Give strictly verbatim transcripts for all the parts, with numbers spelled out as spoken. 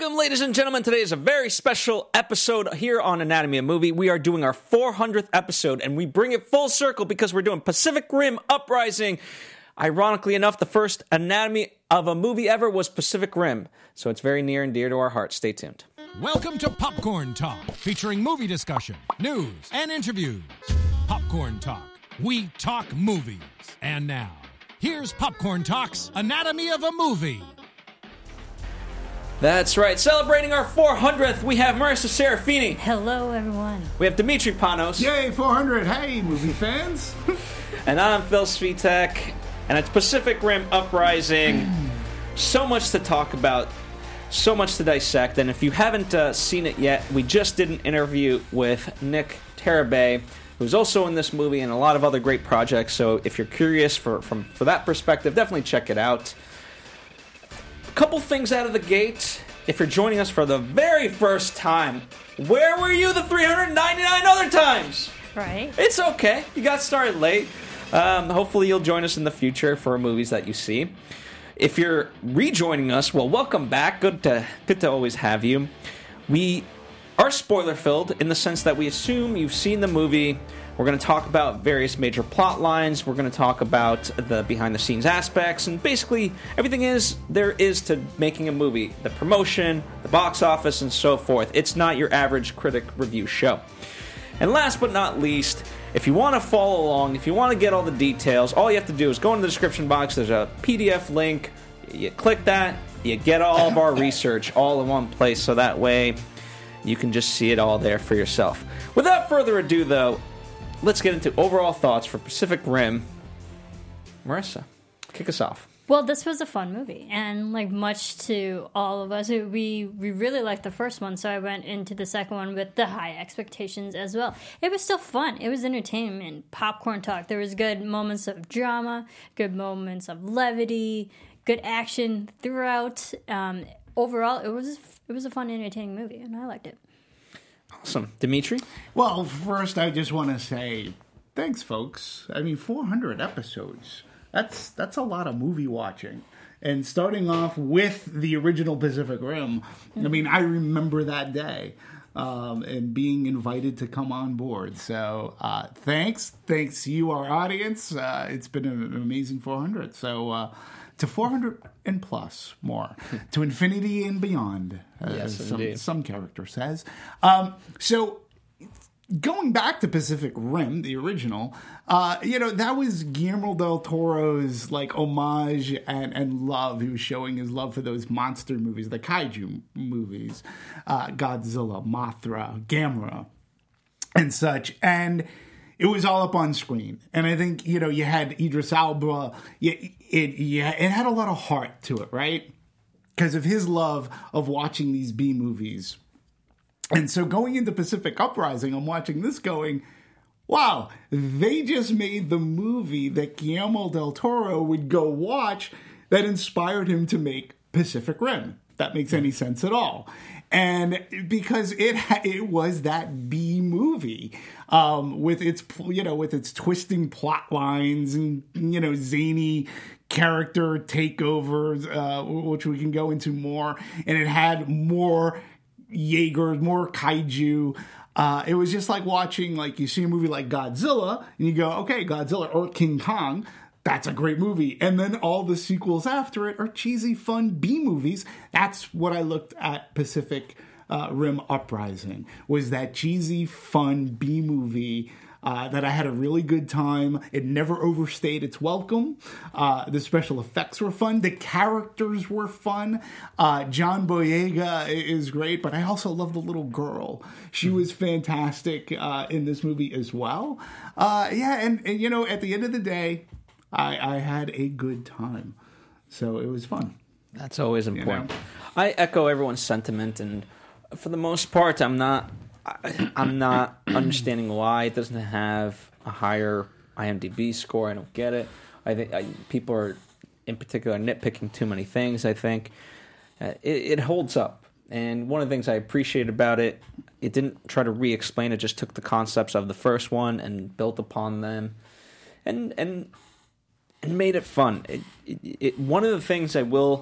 Welcome, ladies and gentlemen. Today is a very special episode here on Anatomy of Movie. We are doing our four hundredth episode, and we bring it full circle because we're doing Pacific Rim Uprising. Ironically enough, the first Anatomy of a Movie ever was Pacific Rim, so it's very near and dear to our hearts. Stay tuned. Welcome to Popcorn Talk, featuring movie discussion, news, and interviews. Popcorn Talk. We talk movies. And now, here's Popcorn Talk's Anatomy of a Movie. That's right. Celebrating our four hundredth, we have Marissa Serafini. Hello, everyone. We have Dimitri Panos. Yay, four hundred. Hey, movie fans. And I'm Phil Svitek. And it's Pacific Rim Uprising. So much to talk about. So much to dissect. And if you haven't uh, seen it yet, we just did an interview with Nick Tarabay, who's also in this movie and a lot of other great projects. So if you're curious for, from, for that perspective, definitely check it out. Couple things out of the gate. If you're joining us for the very first time, where were you the three hundred ninety-nine other times? Right. It's okay. You got started late. Um, hopefully you'll join us in the future for movies that you see. If you're rejoining us, well, welcome back. Good to good to always have you. We are spoiler-filled in the sense that we assume you've seen the movie. We're going to talk about various major plot lines. We're going to talk about the behind-the-scenes aspects. And basically, everything is there is to making a movie. The promotion, the box office, and so forth. It's not your average critic review show. And last but not least, if you want to follow along, if you want to get all the details, all you have to do is go in the description box. There's a P D F link. You click that. You get all of our research all in one place. So that way, you can just see it all there for yourself. Without further ado, though, let's get into overall thoughts for Pacific Rim. Marissa, kick us off. Well, this was a fun movie, and like much to all of us, we we really liked the first one, so I went into the second one with the high expectations as well. It was still fun. It was entertainment, popcorn talk. There was good moments of drama, good moments of levity, good action throughout. Um, overall, it was it was a fun, entertaining movie, and I liked it. Awesome. Dimitri? Well, first, I just want to say thanks, folks. I mean, four hundred episodes. That's that's a lot of movie watching. And starting off with the original Pacific Rim, I mean, I remember that day um, and being invited to come on board. So uh, thanks. Thanks you, our audience. Uh, it's been an amazing four hundred. So uh, to four hundred and plus more. To infinity and beyond, uh, yes, as some, indeed. some character says. Um, so... Going back to Pacific Rim, the original, uh, you know, that was Guillermo del Toro's, like, homage and, and love. He was showing his love for those monster movies, the kaiju movies, uh, Godzilla, Mothra, Gamera, and such. And it was all up on screen. And I think, you know, you had Idris Elba. It, it, yeah, it had a lot of heart to it, right? Because of his love of watching these B movies. And so going into Pacific Uprising, I'm watching this going, wow, they just made the movie that Guillermo del Toro would go watch that inspired him to make Pacific Rim, if that makes any sense at all. And because it it was that B movie um, with its, you know, with its twisting plot lines and, you know, zany character takeovers, uh, which we can go into more. And it had more Jaeger, more kaiju. Uh, it was just like watching, like, you see a movie like Godzilla, and you go, okay, Godzilla or King Kong, that's a great movie. And then all the sequels after it are cheesy, fun B movies. That's what I looked at Pacific uh, Rim Uprising, was that cheesy, fun B movie Uh, that I had a really good time. It never overstayed its welcome. Uh, the special effects were fun. The characters were fun. Uh, John Boyega is great, but I also love the little girl. She was fantastic uh, in this movie as well. Uh, yeah, and, and, you know, at the end of the day, I, I had a good time. So it was fun. That's always important. You know? I echo everyone's sentiment, and for the most part, I'm not... I'm not understanding why it doesn't have a higher IMDb score. I don't get it. I think I, people are, in particular, nitpicking too many things. I think uh, it, it holds up, and one of the things I appreciate about it, it didn't try to re-explain. It just took the concepts of the first one and built upon them, and and and made it fun. It, it, it, one of the things I will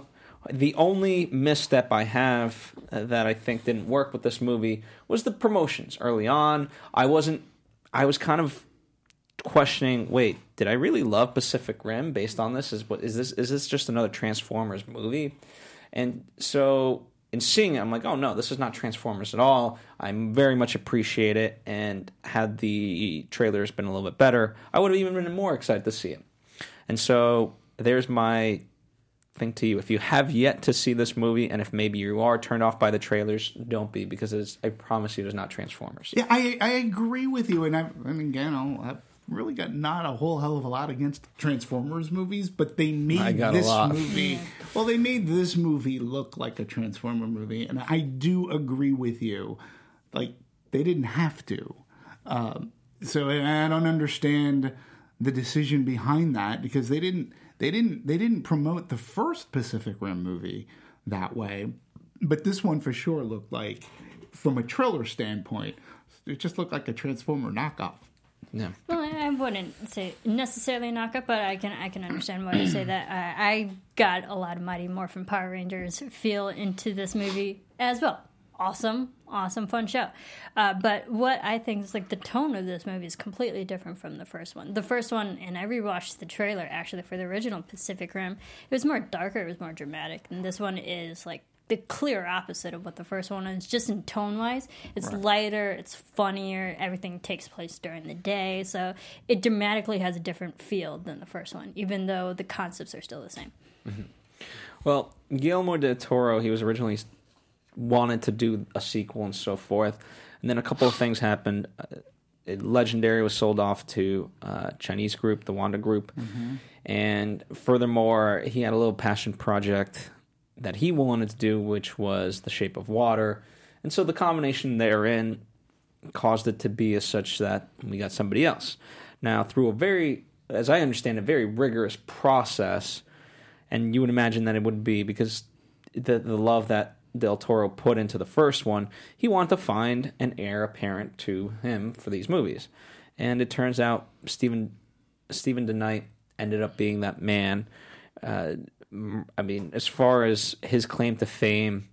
The only misstep I have uh, that I think didn't work with this movie was the promotions early on. I wasn't. I was kind of questioning. Wait, did I really love Pacific Rim based on this? Is what is this? Is this just another Transformers movie? And so, in seeing it, I'm like, oh no, this is not Transformers at all. I very much appreciate it, and had the trailers been a little bit better, I would have even been more excited to see it. And so, there's my thing to you. If you have yet to see this movie, and if maybe you are turned off by the trailers, don't be, because it's, I promise you, it's not Transformers. Yeah, I I agree with you, and I and again, I'll, I've really got not a whole hell of a lot against Transformers movies, but they made this movie. Well, they made this movie look like a Transformer movie, and I do agree with you. Like, they didn't have to. Um, so I don't understand the decision behind that, because they didn't. They didn't they didn't promote the first Pacific Rim movie that way, but this one for sure looked like, from a trailer standpoint, it just looked like a Transformer knockoff. Yeah. Well, I wouldn't say necessarily knockoff, but I can I can understand why you say that. I, I got a lot of Mighty Morphin Power Rangers feel into this movie as well. Awesome, awesome, fun show. Uh, but what I think is like the tone of this movie is completely different from the first one. The first one, and I rewatched the trailer actually for the original Pacific Rim, it was more darker, it was more dramatic. And this one is like the clear opposite of what the first one is, just in tone-wise. It's right. lighter, it's funnier, everything takes place during the day. So it dramatically has a different feel than the first one, even though the concepts are still the same. Mm-hmm. Well, Guillermo del Toro, he was originally wanted to do a sequel and so forth, and then a couple of things happened. Uh, Legendary was sold off to a Chinese group, the Wanda Group, mm-hmm. and furthermore, he had a little passion project that he wanted to do, which was The Shape of Water, and so the combination therein caused it to be as such that we got somebody else. Now, through a very, as I understand, a very rigorous process, and you would imagine that it would be, because the the love that Del Toro put into the first one, he wanted to find an heir apparent to him for these movies. And it turns out Stephen Stephen DeKnight ended up being that man. Uh, I mean, as far as his claim to fame,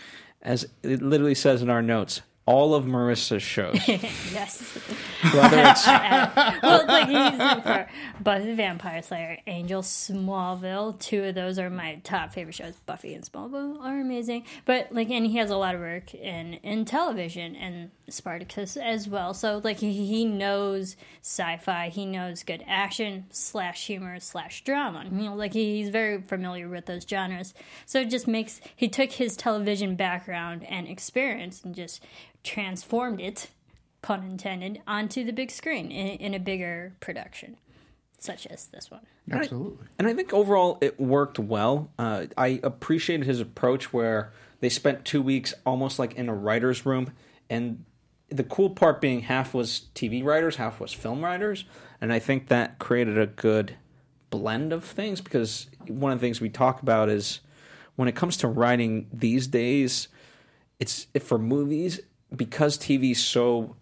as it literally says in our notes, all of Marissa's shows. Yes. Whether it's well, like he's in for Buffy the Vampire Slayer, Angel, Smallville. Two of those are my top favorite shows. Buffy and Smallville are amazing. But like, and he has a lot of work in in television and Spartacus as well. So like, he he knows sci-fi. He knows good action slash humor slash drama. You know, like he, he's very familiar with those genres. So it just makes he took his television background and experience and just transformed it, pun intended, onto the big screen in, in a bigger production, such as this one. Absolutely. And I, and I think overall it worked well. Uh, I appreciated his approach where they spent two weeks almost like in a writer's room, and the cool part being half was T V writers, half was film writers, and I think that created a good blend of things, because one of the things we talk about is when it comes to writing these days, it's for movies, because T V is so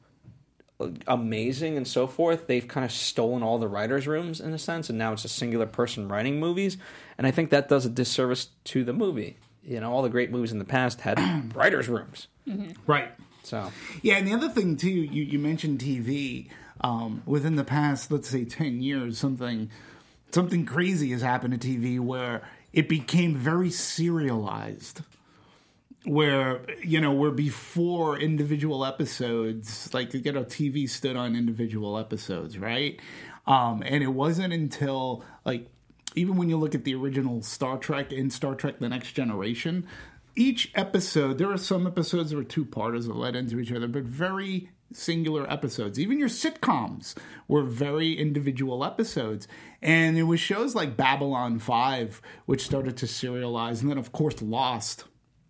amazing and so forth, they've kind of stolen all the writers' rooms in a sense, and now it's a singular person writing movies, and I think that does a disservice to the movie. You know, all the great movies in the past had writers' rooms. Mm-hmm. Right. So yeah, and the other thing too, you, you mentioned T V. Um, within the past, let's say, ten years, something something crazy has happened to T V where it became very serialized. Where, you know, where before individual episodes, like, you know, T V stood on individual episodes, right? Um, and it wasn't until, like, even when you look at the original Star Trek and Star Trek The Next Generation, each episode, there are some episodes that were two-parters that led into each other, but very singular episodes. Even your sitcoms were very individual episodes. And it was shows like Babylon five, which started to serialize, and then, of course, Lost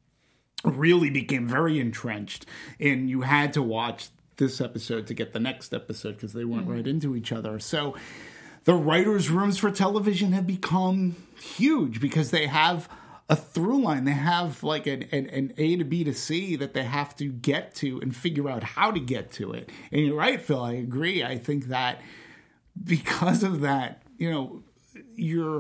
really became very entrenched, and you had to watch this episode to get the next episode because they went mm-hmm. right into each other. So the writers' rooms for television have become huge because they have a through line. They have like an, an, an A to B to C that they have to get to and figure out how to get to it. And you're right, Phil, I agree. I think that because of that, you know, you're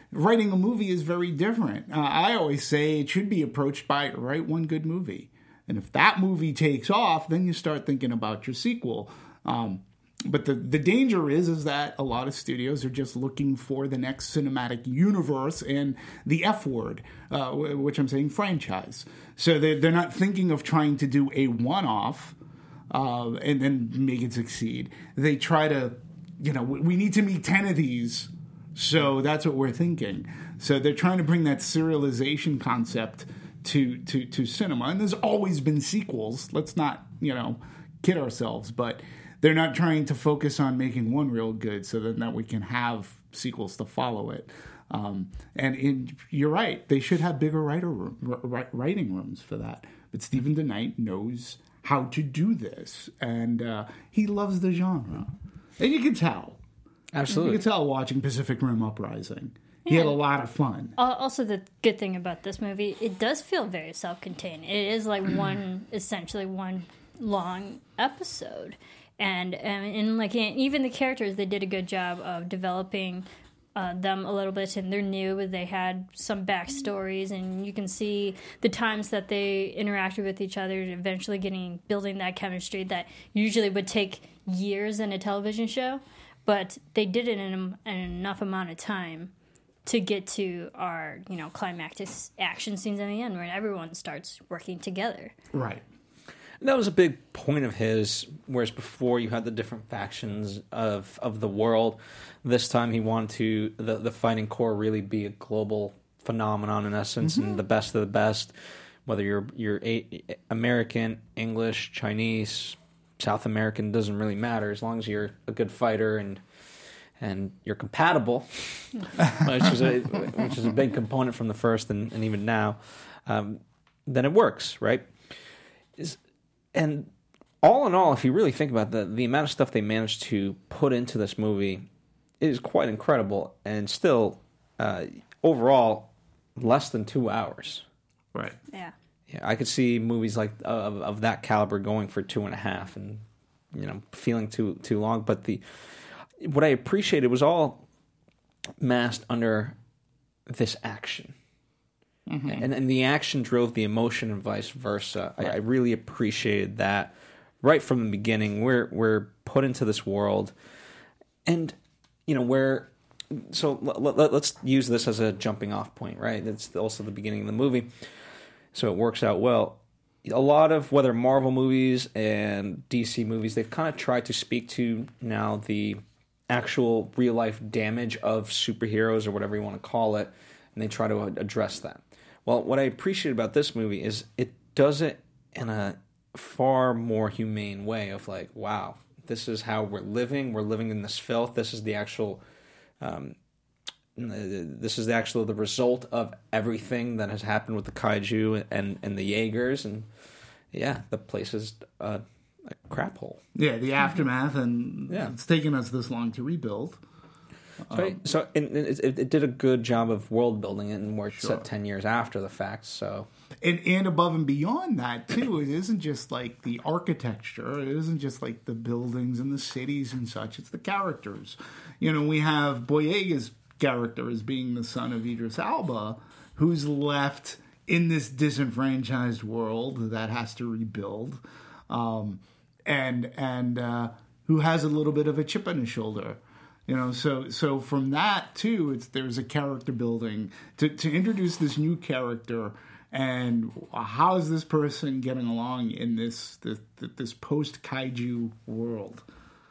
writing a movie is very different. Uh, I always say it should be approached by write one good movie. And if that movie takes off, then you start thinking about your sequel. Um, but the, the danger is, is that a lot of studios are just looking for the next cinematic universe and the F word, uh, which I'm saying franchise. So they're, they're not thinking of trying to do a one-off uh, and then make it succeed. They try to, you know, we need to meet ten of these. So that's what we're thinking. So they're trying to bring that serialization concept to, to, to cinema. And there's always been sequels. Let's not, you know, kid ourselves. But they're not trying to focus on making one real good so that, that we can have sequels to follow it. Um, and in, you're right. They should have bigger writer room, writing rooms for that. But Stephen DeKnight knows how to do this. And uh, he loves the genre. And you can tell. Absolutely. You can tell watching Pacific Rim Uprising. He had a lot of fun. Also, the good thing about this movie, it does feel very self-contained. It is like one, essentially one long episode. And, and, and like even the characters, they did a good job of developing uh, them a little bit. And they're new. They had some backstories. And you can see the times that they interacted with each other, eventually getting building that chemistry that usually would take years in a television show. But they did it in, a, in enough amount of time to get to our, you know, climactic action scenes in the end where everyone starts working together. Right. That was a big point of his, whereas before you had the different factions of, of the world. This time he wanted to, the, the fighting core really be a global phenomenon in essence, mm-hmm. and the best of the best, whether you're, you're a, American, English, Chinese, South American, doesn't really matter as long as you're a good fighter and and you're compatible, which is a which is a big component from the first and, and even now, um, then it works, right? Is and all in all, if you really think about the the amount of stuff they managed to put into this movie is quite incredible, and still uh, overall less than two hours. Right. Yeah. Yeah, I could see movies like uh, of, of that caliber going for two and a half, and you know, feeling too too long. But the what I appreciated was all masked under this action, mm-hmm. and and the action drove the emotion, and vice versa. Right. I, I really appreciated that right from the beginning. We're we're put into this world, and you know we're so let, let, let's use this as a jumping off point, right? It's also the beginning of the movie. So it works out well. A lot of, whether Marvel movies and D C movies, they've kind of tried to speak to now the actual real-life damage of superheroes or whatever you want to call it, and they try to address that. Well, what I appreciate about this movie is it does it in a far more humane way of like, wow, this is how we're living. We're living in this filth. This is the actual... Um, This is the actual the result of everything that has happened with the kaiju and, and the Jaegers, and yeah, the place is a, a crap hole. Yeah, the aftermath, and yeah. It's taken us this long to rebuild. So, um, so it, it, it did a good job of world building it, and we're sure. set ten years after the fact. So, and and above and beyond that too, it isn't just like the architecture. It isn't just like the buildings and the cities and such. It's the characters. You know, we have Boyega's character as being the son of Idris Elba, who's left in this disenfranchised world that has to rebuild, um, and and uh, who has a little bit of a chip on his shoulder. You know, so so from that too, it's there's a character building to to introduce this new character, and how is this person getting along in this this, this post kaiju world,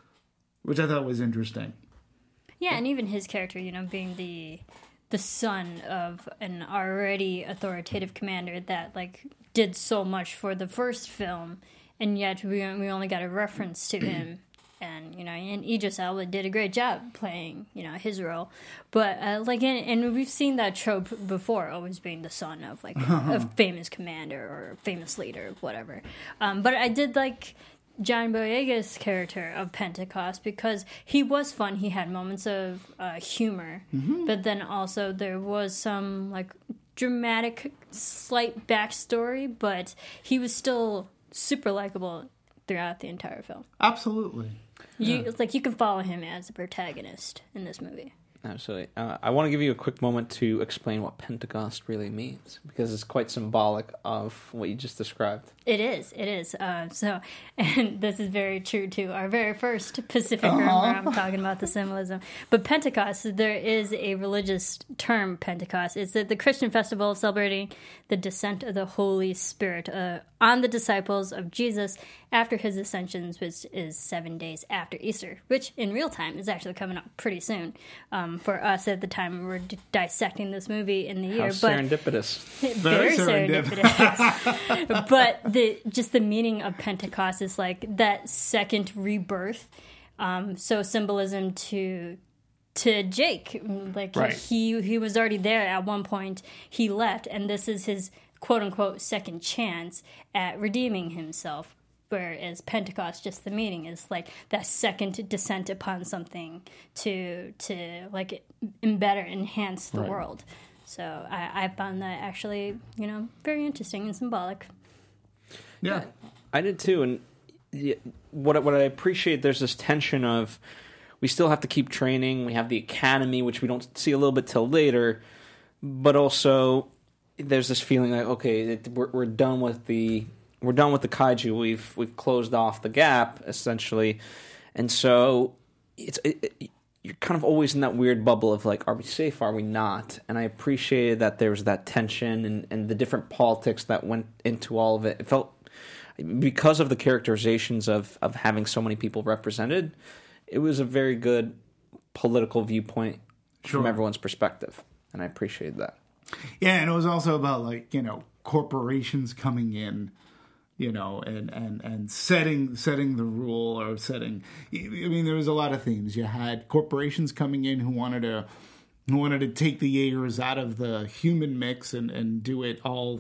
which I thought was interesting. Yeah, and even his character, you know, being the the son of an already authoritative commander that like did so much for the first film, and yet we we only got a reference to him. And, you know, and Idris Elba did a great job playing, you know, his role. But, uh, like, and, and we've seen that trope before, always being the son of, like, a, a famous commander or a famous leader, whatever. Um, but I did like John Boyega's character of Pentecost because he was fun. He had moments of uh, humor. Mm-hmm. But then also there was some, like, dramatic, slight backstory. But he was still super likable throughout the entire film. Absolutely. You, yeah. It's like you can follow him as a protagonist in this movie. Absolutely. Uh, I want to give you a quick moment to explain what Pentecost really means, because it's quite symbolic of what you just described. It is. It is. Uh, so, and this is very true to our very first Pacific Rim, where I'm talking about the symbolism. But Pentecost, there is a religious term, Pentecost. It's the, the Christian festival celebrating the descent of the Holy Spirit uh, on the disciples of Jesus after his ascension, which is seven days after Easter, which in real time is actually coming up pretty soon. Um, for us at the time, we're d- dissecting this movie in the year. How but serendipitous. Very, very serendipitous. But the just the meaning of Pentecost is like that second rebirth. Um, so symbolism to to Jake, like Right. he he was already there at one point. He left, and this is his quote unquote second chance at redeeming himself. Whereas Pentecost, just the meaning is like that second descent upon something to to like embed or enhance the Right. world. So I, I found that actually, you know, very interesting and symbolic. Yeah. I did too, and yeah, what what I appreciate, there's this tension of we still have to keep training. We have the academy, which we don't see a little bit till later, but also there's this feeling like, okay, it, we're we're done with the we're done with the kaiju. We've we've closed off the gap essentially, and so it's it, it, you're kind of always in that weird bubble of like, are we safe? Are we not? And I appreciated that there was that tension and, and the different politics that went into all of it. It felt, because of the characterizations of, of having so many people represented, it was a very good political viewpoint Sure. from everyone's perspective. And I appreciated that. Yeah, and it was also about, like, you know, corporations coming in, you know, and, and, and setting setting the rule or setting. I mean, there was a lot of themes. You had corporations coming in who wanted to who wanted to take the Jaegers out of the human mix and, and do it all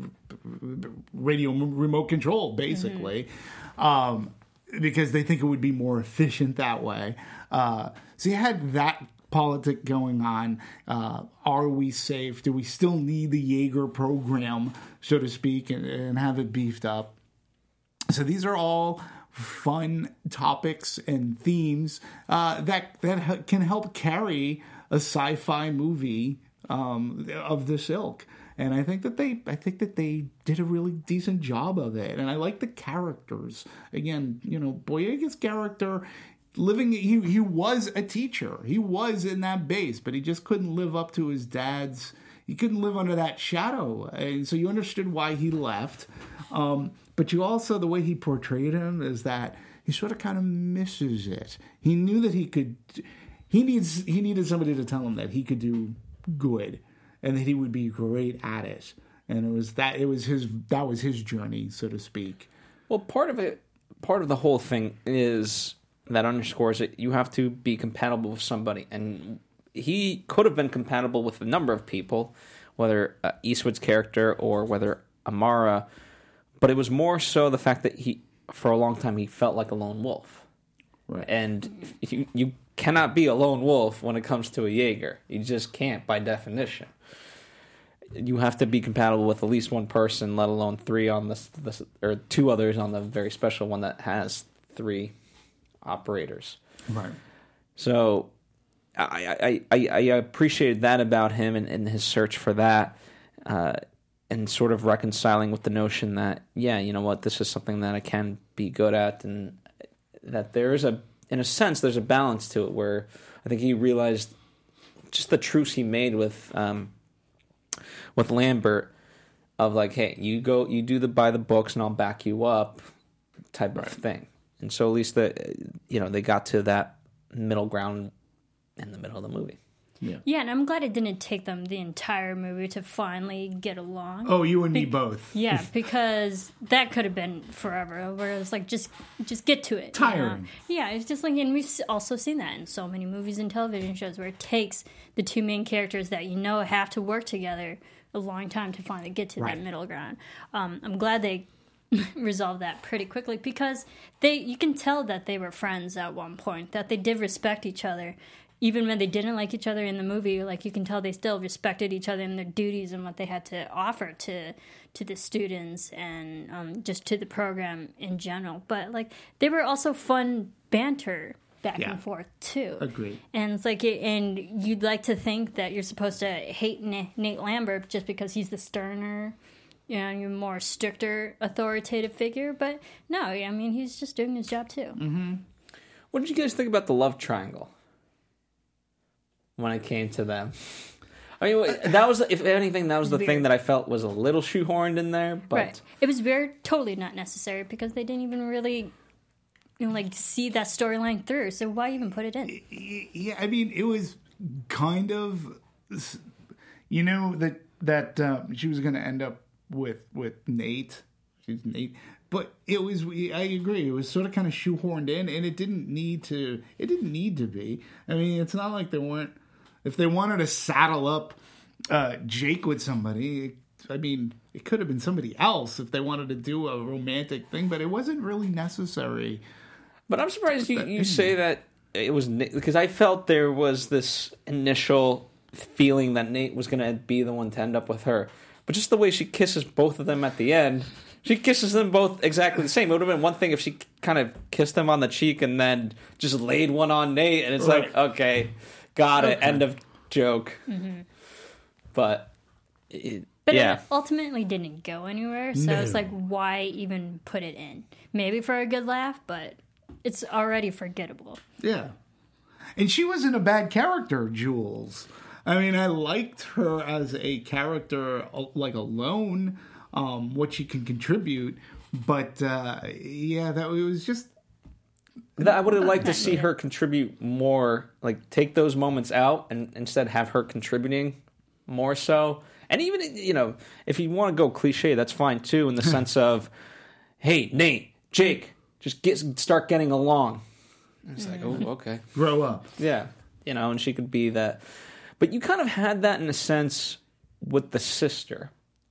radio remote control, basically, mm-hmm. um, because they think it would be more efficient that way. Uh, so you had that politic going on. Uh, are we safe? Do we still need the Jaeger program, so to speak, and, and have it beefed up? So these are all fun topics and themes uh, that that can help carry a sci-fi movie um, of this ilk. And I think that they, I think that they did a really decent job of it. And I like the characters. Again, you know, Boyega's character, living, he he was a teacher. He was in that base, but he just couldn't live up to his dad's. He couldn't live under that shadow, and so you understood why he left. Um, but you also, the way he portrayed him is that he sort of kind of misses it. He knew that he could. He needs. He needed somebody to tell him that he could do good, and that he would be great at it. And it was that. It was his. That was his journey, so to speak. Well, part of it, part of the whole thing is that underscores it. You have to be compatible with somebody, and he could have been compatible with a number of people, whether uh, Eastwood's character or whether Amara, but it was more so the fact that he, for a long time, he felt like a lone wolf. Right. And you, you cannot be a lone wolf when it comes to a Jaeger. You just can't, by definition. You have to be compatible with at least one person, let alone three on this, this or two others on the very special one that has three operators. Right. So I, I, I, I appreciated that about him and, and his search for that, uh, and sort of reconciling with the notion that, yeah, you know what, this is something that I can be good at, and that there is a, in a sense, there's a balance to it where I think he realized just the truce he made with um, with Lambert of like, hey, you go, you do the by the books, and I'll back you up, type right. of thing. And so at least the, you know, they got to that middle ground in the middle of the movie. Yeah. Yeah, and I'm glad it didn't take them the entire movie to finally get along. Oh, you and me both. Yeah, because that could have been forever. Where it's like, just just get to it. Tiring. You know? Yeah, it's just like, and we've also seen that in so many movies and television shows where it takes the two main characters that you know have to work together a long time to finally get to right. that middle ground. Um, I'm glad they resolved that pretty quickly, because they you can tell that they were friends at one point, that they did respect each other. Even when they didn't like each other in the movie, like, you can tell they still respected each other and their duties and what they had to offer to to the students and um, just to the program in general. But, like, they were also fun banter back Yeah. and forth too. Agreed. And it's like, and you'd like to think that you're supposed to hate Nate, Nate Lambert just because he's the sterner, you know, you're more stricter, authoritative figure. But no, I mean, he's just doing his job too. Mm-hmm. What did you guys think about the love triangle when it came to them? I mean, that was, if anything, that was the thing that I felt was a little shoehorned in there. But Right. It was very totally not necessary because they didn't even really, you know, like see that storyline through. So why even put it in? Yeah, I mean, it was kind of, you know, that that um, she was going to end up with with Nate. She's Nate, but it was. I agree. It was sort of kind of shoehorned in, and it didn't need to. It didn't need to be. I mean, it's not like they weren't. If they wanted to saddle up uh, Jake with somebody, I mean, it could have been somebody else if they wanted to do a romantic thing, but it wasn't really necessary. But I'm surprised you, you say that it was Nate, because I felt there was this initial feeling that Nate was going to be the one to end up with her. But just the way she kisses both of them at the end, she kisses them both exactly the same. It would have been one thing if she kind of kissed him on the cheek and then just laid one on Nate, and it's Right. like, okay, got it, Okay. end of joke. Mm-hmm. But, it, But yeah. it ultimately didn't go anywhere. So No. it's like, why even put it in? Maybe for a good laugh, but it's already forgettable. Yeah. And she wasn't a bad character, Jules. I mean, I liked her as a character, uh, like, alone, um, what she can contribute. But, uh, yeah, that it was just... I would have liked to see her contribute more, like take those moments out and instead have her contributing more so. And even, you know, if you want to go cliche, that's fine too, in the sense of, hey, Nate, Jake, just get start getting along. And it's like, oh, okay. Grow up. Yeah. You know, and she could be that. But you kind of had that in a sense with the sister,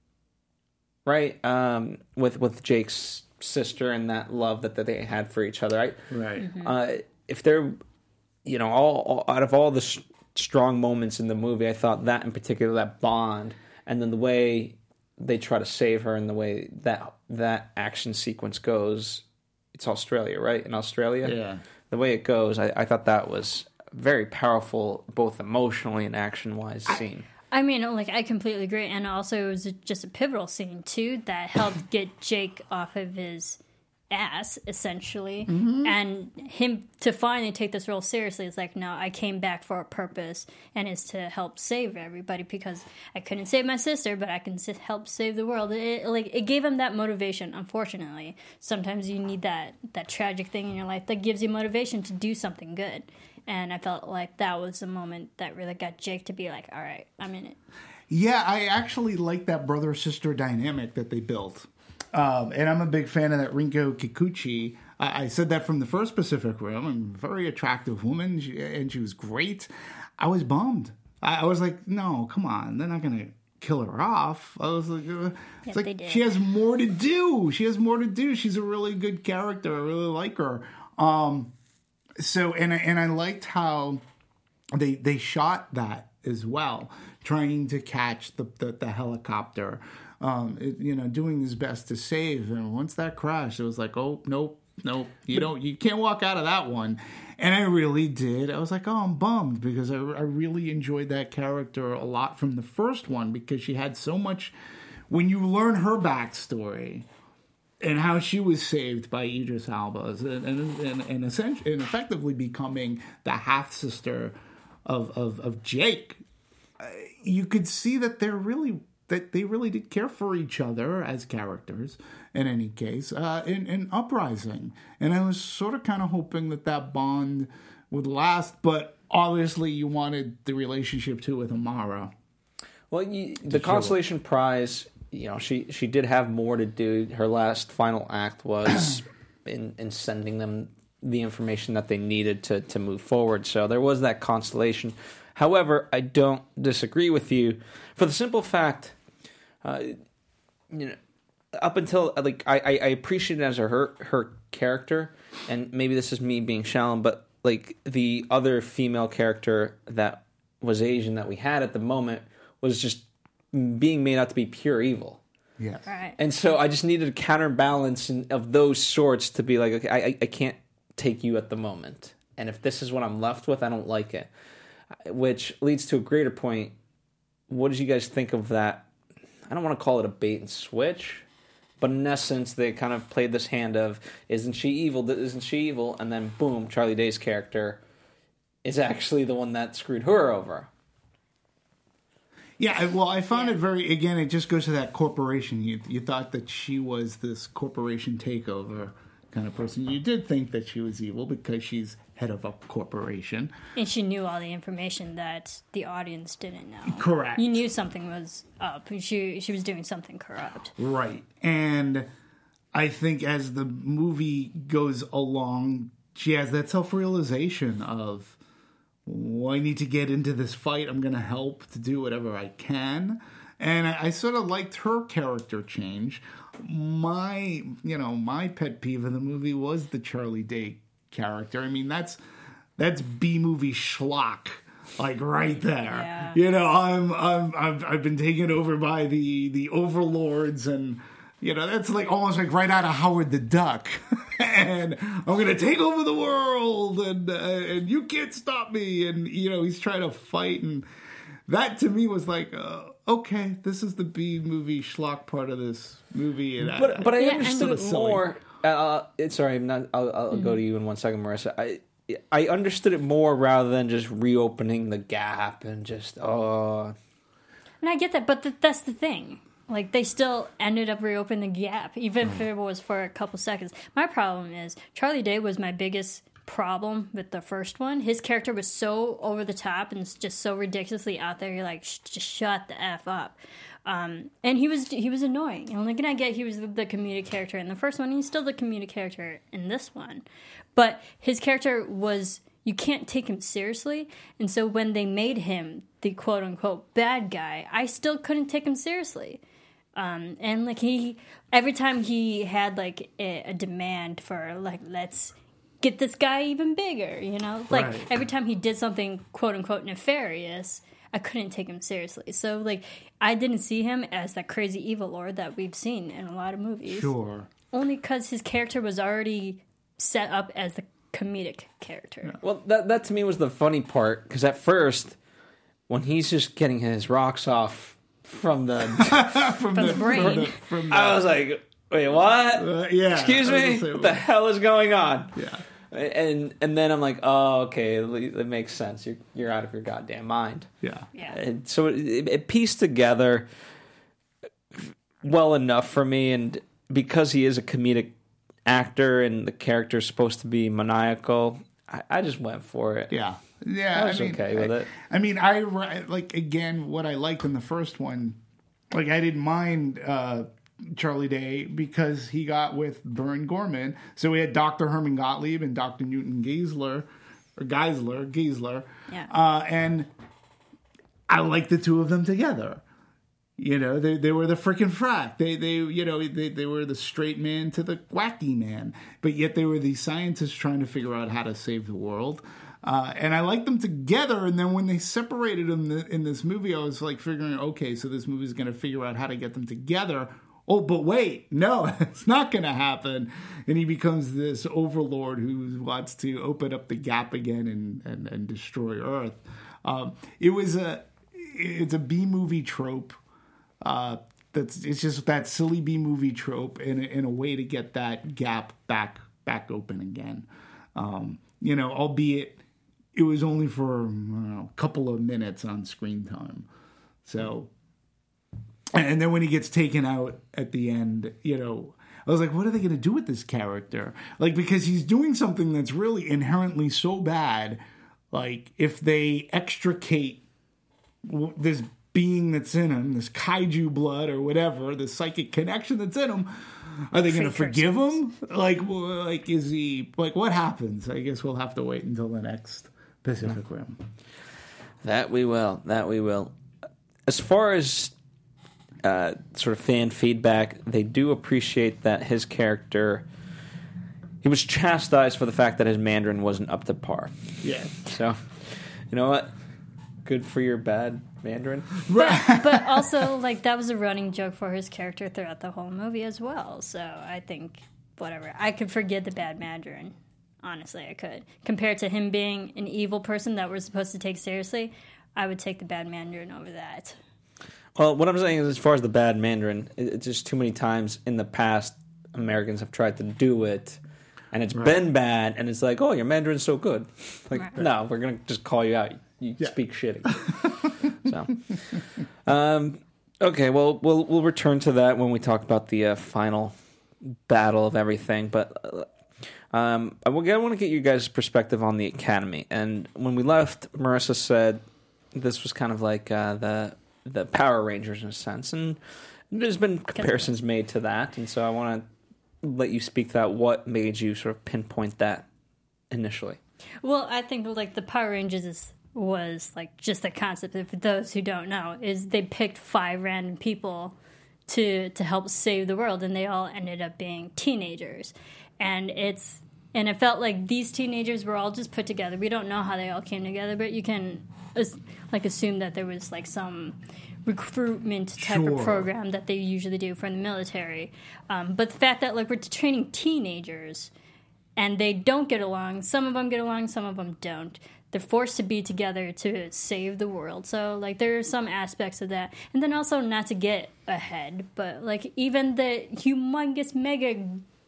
right? Um, with, with Jake's sister and that love that, that they had for each other. I, Right. uh, if they're, you know, all, all out of all the s- strong moments in the movie, I thought that in particular, that bond, and then the way they try to save her, and the way that that action sequence goes. It's Australia, right? In Australia, Yeah. The way it goes, I, I thought that was very powerful, both emotionally and action-wise scene. I mean, like, I completely agree. And also, it was just a pivotal scene, too, that helped get Jake off of his ass, essentially. Mm-hmm. And him to finally take this role seriously is like, no, I came back for a purpose, and is to help save everybody, because I couldn't save my sister, but I can s- help save the world. It, like, it gave him that motivation, unfortunately. Sometimes you need that, that tragic thing in your life that gives you motivation to do something good. And I felt like that was the moment that really got Jake to be like, all right, I'm in it. Yeah, I actually like that brother-sister dynamic that they built. Um, and I'm a big fan of that Rinko Kikuchi. I, I said that from the first Pacific Rim. I'm a very attractive woman, she, and she was great. I was bummed. I, I was like, no, come on. They're not going to kill her off. I was like, uh, it's Yep, they like did. she has more to do. She has more to do. She's a really good character. I really like her. Um, so, and I, and I liked how they they shot that as well, trying to catch the the, the helicopter, um, it, you know, doing his best to save. And once that crashed, it was like, oh nope, nope, you don't, you can't walk out of that one. And I really did. I was like, oh, I'm bummed, because I, I really enjoyed that character a lot from the first one, because she had so much. When you learn her backstory and how she was saved by Idris Elba, and and and, and, essentially, and effectively becoming the half sister of, of of Jake, uh, you could see that they're really that they really did care for each other as characters. In any case, uh, in in Uprising, and I was sort of kind of hoping that that bond would last, but obviously you wanted the relationship too with Amara. Well, you, the consolation prize, you know, she she did have more to do. Her last final act was in in sending them the information that they needed to to move forward. So there was that consolation. However, I don't disagree with you for the simple fact, uh, you know, up until like I I appreciate it as a her her character, and maybe this is me being shallow, but like the other female character that was Asian that we had at the moment was just being made out to be pure evil. Yes. Right. And so I just needed a counterbalance in, of those sorts to be like, okay, I, I can't take you at the moment. and if this is what I'm left with, I don't like it. Which leads to a greater point. What did you guys think of that? I don't want to call it a bait and switch, but in essence, they kind of played this hand of, isn't she evil? Isn't she evil? And then, boom, Charlie Day's character is actually the one that screwed her over. Yeah, well, I found it very, again, it just goes to that corporation. You, you thought that she was this corporation takeover kind of person. You did think that she was evil because she's head of a corporation. And she knew all the information that the audience didn't know. Correct. You knew something was up. She she was doing something corrupt. Right. And I think as the movie goes along, she has that self-realization of, well, I need to get into this fight. I'm going to help to do whatever I can. And I, I sort of liked her character change. My, you know, my pet peeve of the movie was the Charlie Day character. I mean, that's that's B-movie schlock, like right there. Yeah. You know, I'm I'm I've, I've been taken over by the the overlords, and you know that's like almost like right out of Howard the Duck. And I'm gonna take over the world, and uh, and you can't stop me. And you know he's trying to fight, and that to me was like, uh, okay, this is the B-movie schlock part of this movie. And But I, but I Yeah, understood and- it more. Uh, it's sorry, I'm not. I'll, I'll mm-hmm. go to you in one second, Marissa. I I understood it more rather than just reopening the gap and just oh. And I get that, but th- that's the thing. Like, they still ended up reopening the gap, even if it was for a couple seconds. My problem is, Charlie Day was my biggest problem with the first one. His character was so over the top and just so ridiculously out there. You're like, Sh- just shut the F up. Um, and he was he was annoying. And like, and I get he was the, the comedic character in the first one. He's still the comedic character in this one. But his character was, you can't take him seriously. And so when they made him the quote-unquote bad guy, I still couldn't take him seriously. Um, and like he, every time he had like a, a demand for like, let's get this guy even bigger, you know? Like Right. every time he did something quote-unquote nefarious, I couldn't take him seriously. So, like, I didn't see him as that crazy evil lord that we've seen in a lot of movies. Sure. Only because his character was already set up as the comedic character. Yeah. Well, that that to me was the funny part, because at first, when he's just getting his rocks off from the from, from the brain, from the, from the, I was like, wait, what? Uh, yeah. Excuse me? Say, what the hell is going on? Yeah. And and then I'm like, oh, okay, it makes sense. You're you're out of your goddamn mind. Yeah. Yeah. And so it, it pieced together well enough for me, and because he is a comedic actor and the character is supposed to be maniacal, I, I just went for it. Yeah. Yeah. I was mean, okay with I, it. I mean, I like again what I liked in the first one. Like I didn't mind uh, Charlie Day because he got with Bern Gorman. So we had Doctor Herman Gottlieb and Doctor Newton Geisler, or Geisler, Geisler. Yeah. Uh, and I liked the two of them together. You know, they they were the freaking frack. They they you know they they were the straight man to the wacky man, but yet they were the scientists trying to figure out how to save the world. Uh, and I liked them together. And then when they separated them in, the, in this movie, I was like figuring, okay, so this movie is going to figure out how to get them together. Oh, but wait, no, it's not going to happen. And he becomes this overlord who wants to open up the gap again and and, and destroy Earth. Um, it was a it's a B movie trope. Uh, that's it's just that silly B movie trope in a, in a way to get that gap back back open again. Um, you know, albeit it was only for I don't know, a couple of minutes on screen time. So, and then when he gets taken out at the end, you know, I was like, what are they going to do with this character? Like, because he's doing something that's really inherently so bad. Like, if they extricate this being that's in him, this kaiju blood or whatever, the psychic connection that's in him, are they going to forgive him? Like, like is he like what happens? I guess we'll have to wait until the next Pacific Rim. That we will. That we will. As far as uh, sort of fan feedback, they do appreciate that his character, he was chastised for the fact that his Mandarin wasn't up to par. Yeah. So, you know what? Good for your bad Mandarin. But, but also, like, that was a running joke for his character throughout the whole movie as well. So I think, whatever. I could forget the bad Mandarin. Honestly, I could. Compared to him being an evil person that we're supposed to take seriously, I would take the bad Mandarin over that. Well, what I'm saying is, as far as the bad Mandarin, it- it's just too many times in the past Americans have tried to do it, and it's right. been bad, and it's like, oh, your Mandarin's so good. Like, right. no, we're going to just call you out. You yeah. speak shitty. so, um, okay, well, we'll we'll return to that when we talk about the uh, final battle of everything, but... Uh, Um, I want to get you guys' perspective on the Academy. And when we left, Marissa said this was kind of like uh, the the Power Rangers in a sense. And there's been comparisons made to that. And so I want to let you speak to that. What made you sort of pinpoint that initially? Well, I think like the Power Rangers is, was like just the concept. For those who don't know, is they picked five random people to to help save the world, and they all ended up being teenagers. And it's and it felt like these teenagers were all just put together. We don't know how they all came together, but you can like assume that there was like some recruitment type sure. of program that they usually do for the military. Um, but the fact that like we're training teenagers and they don't get along, some of them get along, some of them don't. They're forced to be together to save the world. So, like, there are some aspects of that. And then also, not to get ahead, but, like, even the humongous mega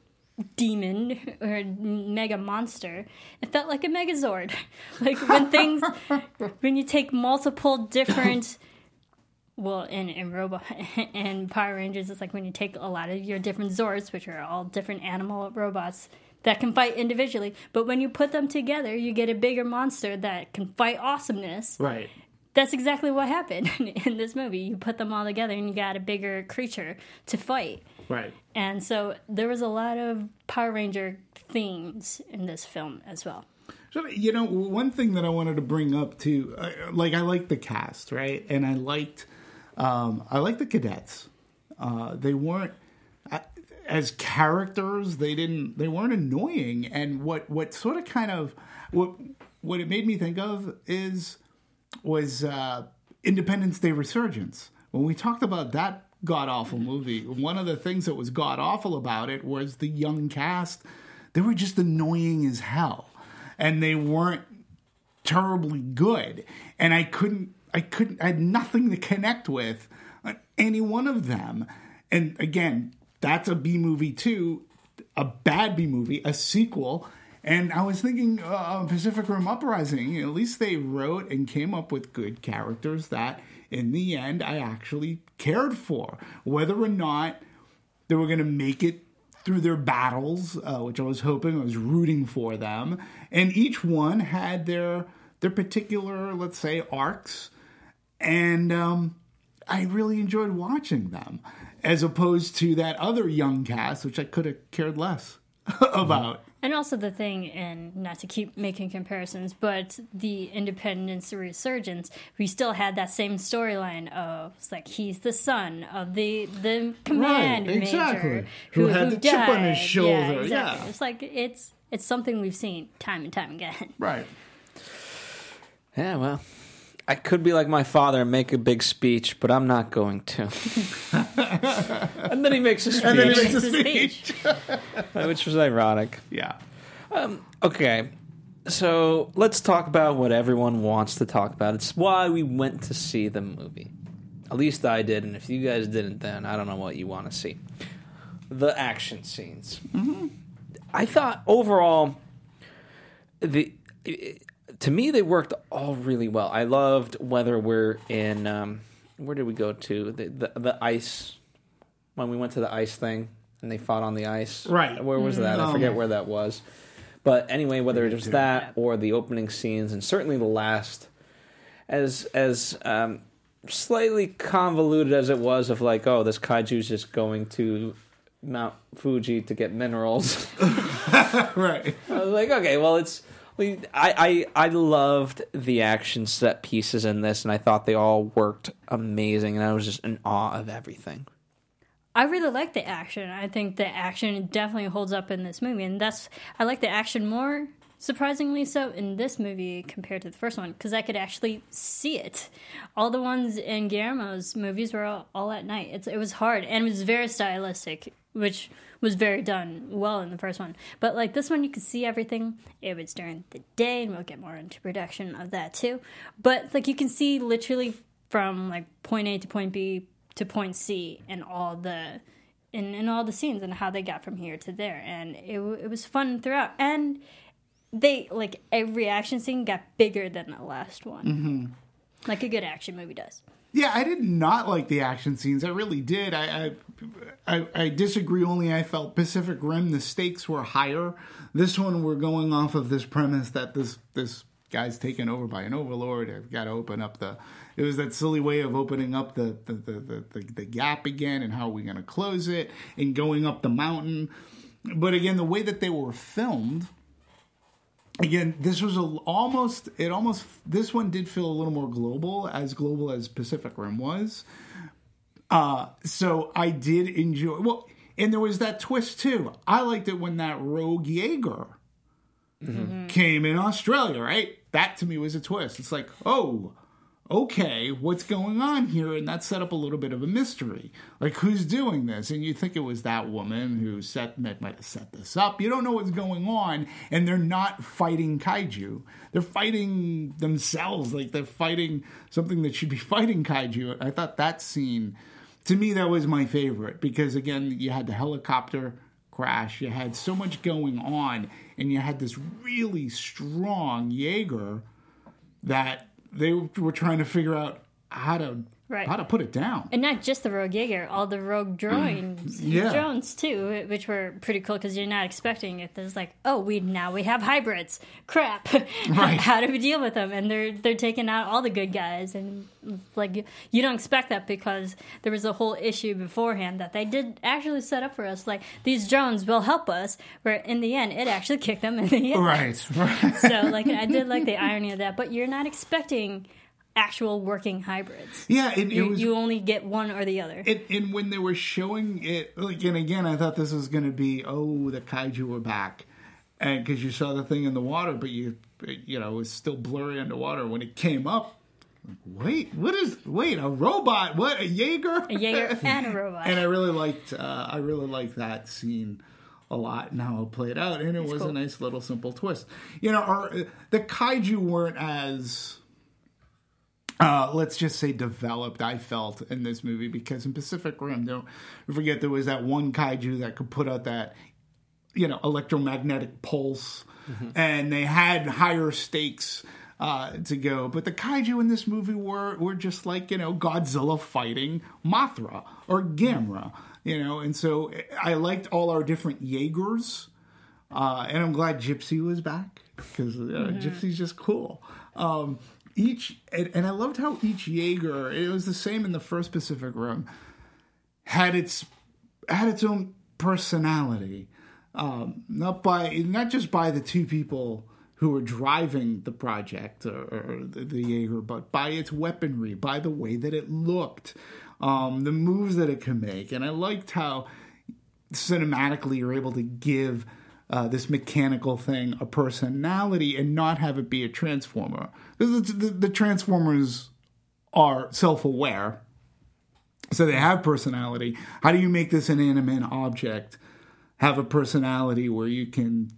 demon or mega monster, it felt like a megazord. Like, when things, when you take multiple different, well, in, in Robo, in Power Rangers, it's like when you take a lot of your different Zords, which are all different animal robots, that can fight individually, but when you put them together, you get a bigger monster that can fight awesomeness. Right. That's exactly what happened in this movie. You put them all together, and you got a bigger creature to fight. Right. And so there was a lot of Power Ranger themes in this film as well. So, you know, one thing that I wanted to bring up too, uh, like I liked the cast, right? And I liked, um, I liked the cadets. Uh, they weren't. I, As characters, they didn't. They weren't annoying, and what, what sort of kind of what what it made me think of is was uh, Independence Day Resurgence. When we talked about that god awful movie, one of the things that was god awful about it was the young cast. They were just annoying as hell, and they weren't terribly good. And I couldn't. I couldn't. I had nothing to connect with on any one of them. And again. That's a B movie too, a bad B movie, a sequel. And I was thinking, uh, Pacific Rim Uprising, at least they wrote and came up with good characters that, in the end, I actually cared for. Whether or not they were going to make it through their battles, uh, which I was hoping, I was rooting for them. And each one had their their particular, let's say, arcs. And um, I really enjoyed watching them. As opposed to that other young cast, which I could have cared less about. And also the thing, and not to keep making comparisons, but the Independence Resurgence, we still had that same storyline of, it's like, he's the son of the the command right, exactly. major. Who, who had who the chip died. on his shoulder. Yeah, exactly. Yeah. It's like, it's, it's something we've seen time and time again. Right. Yeah, well... I could be like my father and make a big speech, but I'm not going to. And then he makes a speech. And then he makes a speech. Which was ironic. Yeah. Um, okay. So let's talk about what everyone wants to talk about. It's why we went to see the movie. At least I did, and if you guys didn't, then I don't know what you want to see. The action scenes. Mm-hmm. I thought overall, the... It, to me, they worked all really well. I loved whether we're in um, where did we go to the, the the ice when we went to the ice thing and they fought on the ice. Right. Where was that? I forget where that was. But anyway, whether it was that or the opening scenes, and certainly the last, as as um, slightly convoluted as it was, of like, oh, this kaiju's just going to Mount Fuji to get minerals. Right. I was like, okay, well, it's. I, I I loved the action set pieces in this, and I thought they all worked amazing, and I was just in awe of everything. I really like the action. I think the action definitely holds up in this movie, and that's I like the action more, surprisingly so, in this movie compared to the first one, because I could actually see it. All the ones in Guillermo's movies were all, all at night. It's, it was hard, and it was very stylistic. which was very done well in the first one. But like this one, you could see everything. It was during the day, and we'll get more into production of that too. But like you can see literally from like point A to point B to point C, and all the in, in all the scenes and how they got from here to there, and it it was fun throughout. And they like every action scene got bigger than the last one, mm-hmm. like a good action movie does. Yeah, I did not like the action scenes. I really did. I, I, I, I disagree. Only I felt Pacific Rim, the stakes were higher. This one, we're going off of this premise that this this guy's taken over by an overlord. I've got to open up the. It was that silly way of opening up the the the, the, the, the gap again, and how are we going to close it, and going up the mountain. But again, the way that they were filmed. Again, this was a, almost, it almost, this one did feel a little more global, as global as Pacific Rim was. Uh, so I did enjoy, well, and there was that twist too. I liked it when that rogue Jaeger mm-hmm. came in Australia, right? That to me was a twist. It's like, oh, okay, what's going on here? And that set up a little bit of a mystery. Like, who's doing this? And you think it was that woman who set that might have set this up. You don't know what's going on, and they're not fighting kaiju. They're fighting themselves. Like, they're fighting something that should be fighting kaiju. I thought that scene, to me, that was my favorite. Because, again, you had the helicopter crash. You had so much going on, and you had this really strong Jaeger that they were trying to figure out how to right. how to put it down. And not just the Rogue Jaeger, all the Rogue drones, yeah. drones too, which were pretty cool because you're not expecting it. There's like, oh, we now we have hybrids. Crap, right. How do we deal with them? And they're they're taking out all the good guys, and like you don't expect that because there was a whole issue beforehand that they did actually set up for us. Like these drones will help us, where in the end it actually kicked them in the end. Right, right. So like I did like the irony of that, but you're not expecting actual working hybrids. Yeah, it, it you, was, you only get one or the other. It, and when they were showing it, like, and again, I thought this was going to be, oh, the kaiju were back, and because you saw the thing in the water, but you, you know, it was still blurry underwater. When it came up, wait, what is? Wait, a robot? What, a Jaeger? A Jaeger and a robot. And I really liked, uh, I really liked that scene a lot, and how it played out, and it it's was cool. a nice little simple twist. You know, our, the kaiju weren't as. Uh, let's just say developed, I felt, in this movie, because in Pacific Rim, don't forget there was that one kaiju that could put out that, you know, electromagnetic pulse, mm-hmm. and they had higher stakes uh, to go. But the kaiju in this movie were, were just like, you know, Godzilla fighting Mothra or Gamera, you know, and so I liked all our different Jaegers, uh, and I'm glad Gypsy was back, because uh, mm-hmm. Gypsy's just cool. Um Each and, and I loved how each Jaeger, it was the same in the first Pacific Rim, had its had its own personality, um, not by not just by the two people who were driving the project or, or the, the Jaeger, but by its weaponry, by the way that it looked, um, the moves that it could make, and I liked how cinematically you're able to give. Uh, this mechanical thing a personality and not have it be a transformer. Because the, the Transformers are self-aware, so they have personality. How do you make this an inanimate object have a personality where you can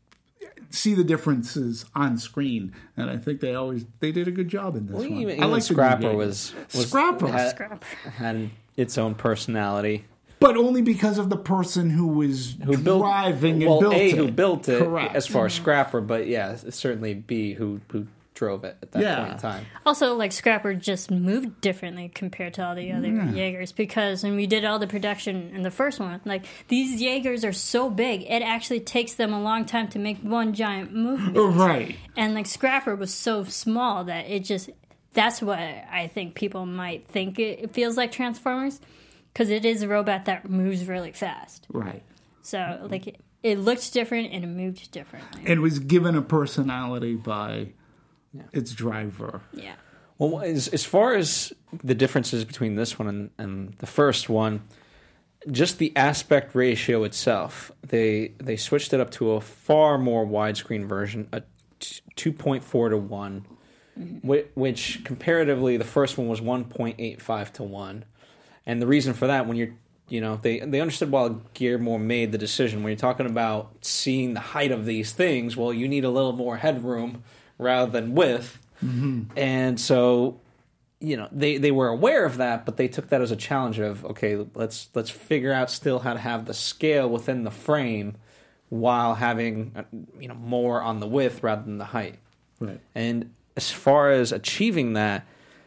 see the differences on screen? And I think they always they did a good job in this well, one. Even, I like Scrapper was, was Scrapper had, Scrapper had its own personality. But only because of the person who was who built, driving well, and built A, it. who built it, Correct. as far as Scrapper, but yeah, certainly B, who who drove it at that yeah. point in time. Also, like, Scrapper just moved differently compared to all the other yeah. Jaegers, because when we did all the production in the first one, like, these Jaegers are so big, it actually takes them a long time to make one giant movement. Oh, right. And, like, Scrapper was so small that it just... That's what I think people might think it, it feels like Transformers. Because it is a robot that moves really fast. Right. So, like, it, it looked different and it moved differently. And was given a personality by yeah. its driver. Yeah. Well, as, as far as the differences between this one and, and the first one, just the aspect ratio itself, they they switched it up to a far more widescreen version, a two point four to one, mm-hmm. which, which comparatively, the first one was one point eight five to one. And the reason for that, when you're you know, they they understood while Guillermo made the decision. When you're talking about seeing the height of these things, well, you need a little more headroom rather than width. Mm-hmm. And so, you know, they, they were aware of that, but they took that as a challenge of, okay, let's let's figure out still how to have the scale within the frame while having, you know, more on the width rather than the height. Right. And as far as achieving that,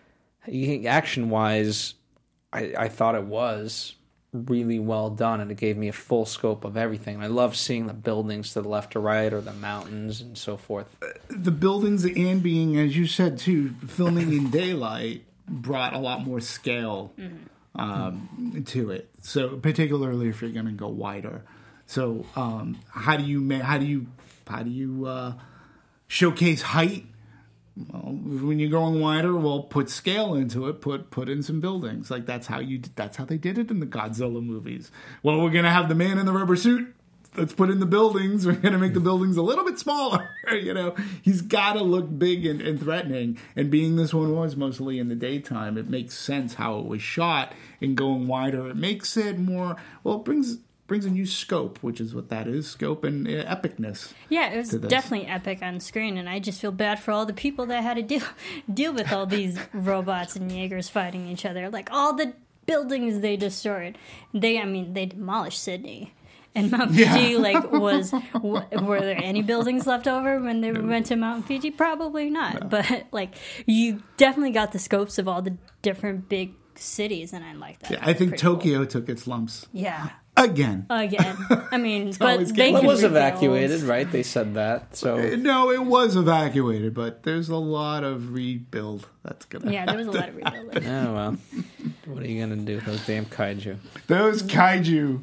action-wise, I, I thought it was really well done, and it gave me a full scope of everything. And I love seeing the buildings to the left or right, or the mountains and so forth. The buildings, and being, as you said too, filming in daylight brought a lot more scale mm-hmm. um, to it. So particularly if you're going to go wider. So um, how do you ma- how do you how do you uh, showcase height? Well, when you're going wider, well, put scale into it. Put put in some buildings. Like that's how you. That's how they did it in the Godzilla movies. Well, we're gonna have the man in the rubber suit. Let's put in the buildings. We're gonna make the buildings a little bit smaller. You know, he's got to look big and, and threatening. And being this one was mostly in the daytime, it makes sense how it was shot. And going wider, it makes it more. Well, it brings. brings a new scope, which is what that is, scope and uh, epicness. Yeah, it was definitely epic on screen, and I just feel bad for all the people that had to deal deal with all these robots and Jaegers fighting each other. Like, all the buildings they destroyed. They, I mean, they demolished Sydney. And Mount Fuji, yeah. like, was... W- were there any buildings left over when they no. went to Mount Fuji? Probably not. No. But, like, you definitely got the scopes of all the different big cities, and I like that. Yeah, I think Tokyo cool. took its lumps. Yeah. Again. Again. I mean, but they well, it was evacuated, right? They said that. So no, it was evacuated, but there's a lot of rebuild that's gonna. Yeah, there was a lot of rebuilding. Oh well, what are you gonna do? Those damn kaiju. Those kaiju.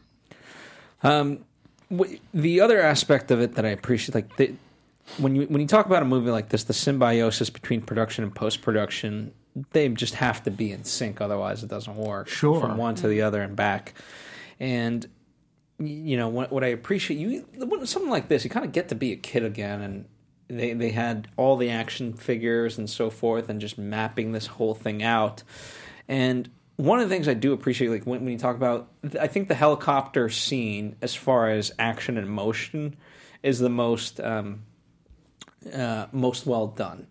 Um, w- the other aspect of it that I appreciate, like the, when you when you talk about a movie like this, the symbiosis between production and post production, they just have to be in sync, otherwise it doesn't work. Sure. From one to the other and back. And, you know, what, what I appreciate, you something like this, you kind of get to be a kid again, and they, they had all the action figures and so forth, and just mapping this whole thing out. And one of the things I do appreciate, like when, when you talk about, I think the helicopter scene, as far as action and motion, is the most um, uh, most well done.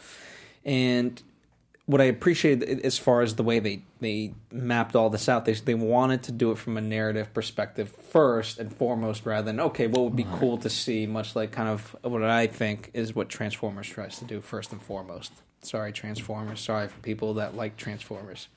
And what I appreciate as far as the way they, they mapped all this out, they they wanted to do it from a narrative perspective first and foremost, rather than, okay, what would be cool to see, much like kind of what I think is what Transformers tries to do first and foremost. Sorry, Transformers. Sorry for people that like Transformers.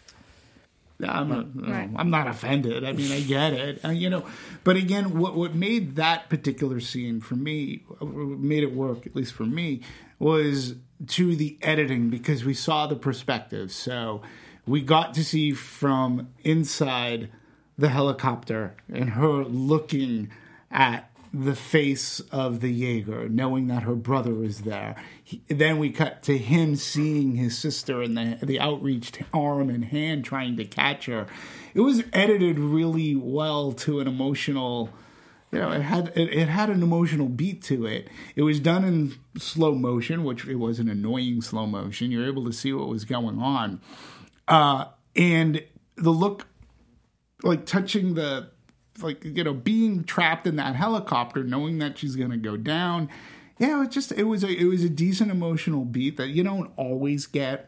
I'm not, right. I'm not offended. I mean, I get it. Uh, you know, but again, what what made that particular scene for me, made it work, at least for me, was to the editing, because we saw the perspective. So we got to see from inside the helicopter and her looking at the face of the Jaeger, knowing that her brother was there. He, then we cut to him seeing his sister and the the outreached arm and hand trying to catch her. It was edited really well to an emotional, you know, it had it, it had an emotional beat to it. It was done in slow motion, which it was an annoying slow motion. You're able to see what was going on, uh, and the look, like touching the. Like, you know, being trapped in that helicopter, knowing that she's going to go down. Yeah, it just, it was a, it was a decent emotional beat that you don't always get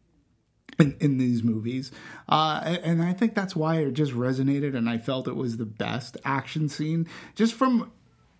in, in these movies. Uh, and, and I think that's why it just resonated, and I felt it was the best action scene. Just from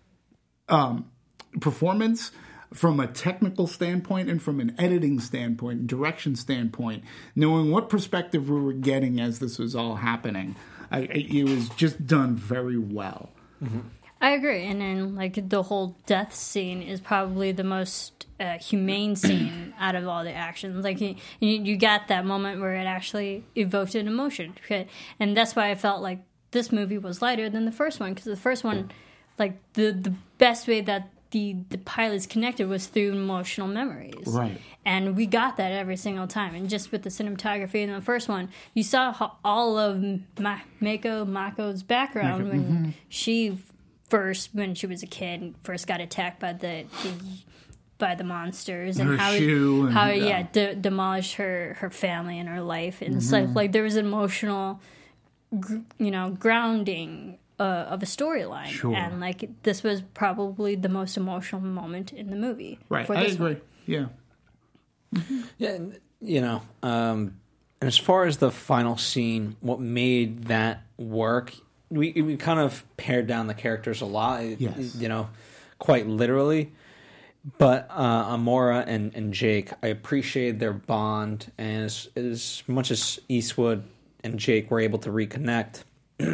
um, performance, from a technical standpoint, and from an editing standpoint, and direction standpoint, knowing what perspective we were getting as this was all happening. I, it was just done very well. Mm-hmm. I agree. And then, like, the whole death scene is probably the most uh, humane scene out of all the actions. Like, you, you got that moment where it actually evoked an emotion. Okay? And that's why I felt like this movie was lighter than the first one. Because the first one, like, the, the best way that the, the pilots connected was through emotional memories. Right. And we got that every single time. And just with the cinematography in the first one, you saw how all of Ma- Mako Mako's background when mm-hmm. she first, when she was a kid, first got attacked by the, the by the monsters, and her how shoe it, how and, yeah, yeah de- demolished her her family and her life. And mm-hmm. it's like like there was an emotional gr- you know, grounding uh, of a storyline. Sure. And like this was probably the most emotional moment in the movie. Right, for I this agree. one. Yeah. Yeah, and, you know, um, and as far as the final scene, what made that work, we we kind of pared down the characters a lot, Yes. you know, quite literally. But uh, Amora and, and Jake, I appreciated their bond, and as, as much as Eastwood and Jake were able to reconnect,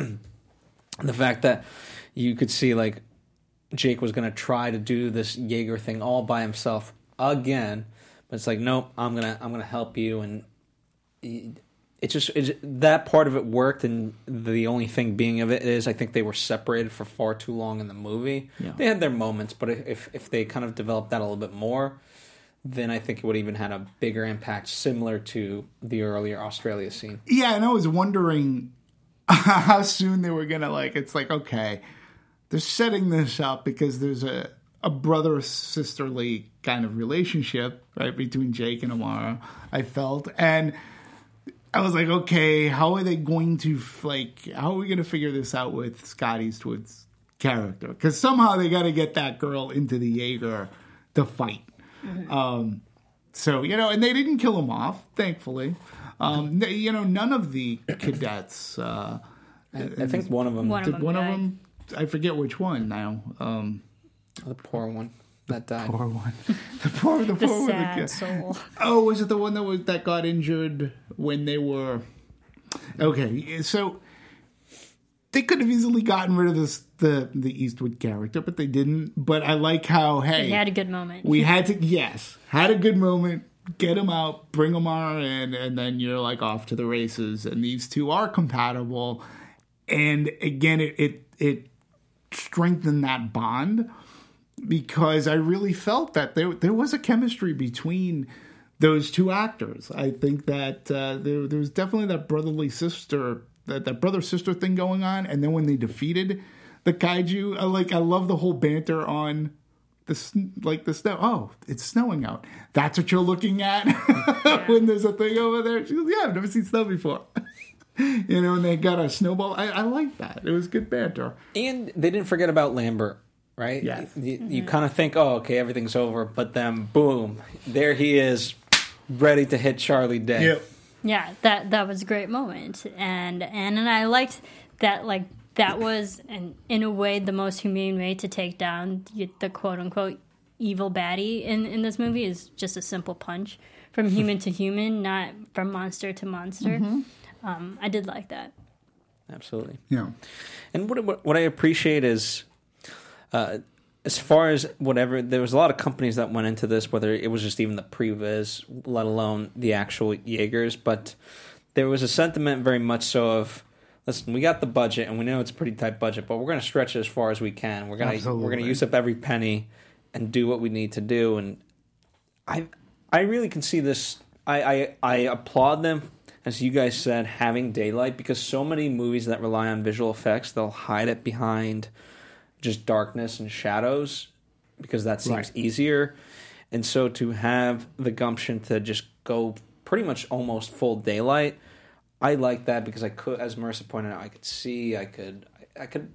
the fact that you could see, like, Jake was going to try to do this Jaeger thing all by himself again, but it's like, nope, I'm gonna I'm gonna help you, and it just it, that part of it worked. And the only thing being of it is, I think they were separated for far too long in the movie. Yeah. They had their moments, but if if they kind of developed that a little bit more, then I think it would even had a bigger impact, similar to the earlier Australia scene. Yeah, and I was wondering how soon they were gonna like. It's like, okay, they're setting this up because there's a a brother sisterly kind of relationship, right, between Jake and Amara. I felt, and I was like, okay, how are they going to like? How are we going to figure this out with Scott Eastwood's character? Because somehow they got to get that girl into the Jaeger to fight. Mm-hmm. Um, so you know, and they didn't kill him off, thankfully. Um, they, you know, none of the cadets. Uh, I, I think one of them, One of did them one of died. them? I forget which one now. Um, the poor one that died. poor one. The poor, the The poor one. sad The, soul. oh, was it the one that was that got injured when they were? Okay, so they could have easily gotten rid of this the the Eastwood character, but they didn't. But I like how hey, He had a good moment. we had to yes, had a good moment. Get him out, bring him on, and and then you're like off to the races. And these two are compatible. And again, it it, it strengthened that bond, because I really felt that there there was a chemistry between those two actors. I think that uh, there there was definitely that brotherly sister that that brother sister thing going on. And then when they defeated the kaiju, I like I love the whole banter on the sn- like the snow. Oh, it's snowing out. That's what you're looking at when there's a thing over there. She goes, yeah, I've never seen snow before. You know, and they got a snowball. I, I like that. It was good banter. And they didn't forget about Lambert, right? Yes. You, mm-hmm. you kind of think, oh, okay, everything's over, but then boom, there he is, ready to hit Charlie Day. Yep. Yeah, that that was a great moment, and and and I liked that. Like that was, an, in a way, the most humane way to take down the, the quote unquote evil baddie in in this movie is just a simple punch from human to human, not from monster to monster. Mm-hmm. Um, I did like that. Absolutely. Yeah. And what what, what I appreciate is, uh, as far as whatever, there was a lot of companies that went into this, whether it was just even the previs, let alone the actual Jaegers, but there was a sentiment very much so of, listen, we got the budget, and we know it's a pretty tight budget, but we're going to stretch it as far as we can. We're going to we're going to use up every penny and do what we need to do. And I I really can see this. I I, I applaud them, as you guys said, having daylight, because so many movies that rely on visual effects, they'll hide it behind just darkness and shadows because that seems Right. easier. And so to have the gumption to just go pretty much almost full daylight, I like that, because I could, as Marissa pointed out, I could see, I could, I, I could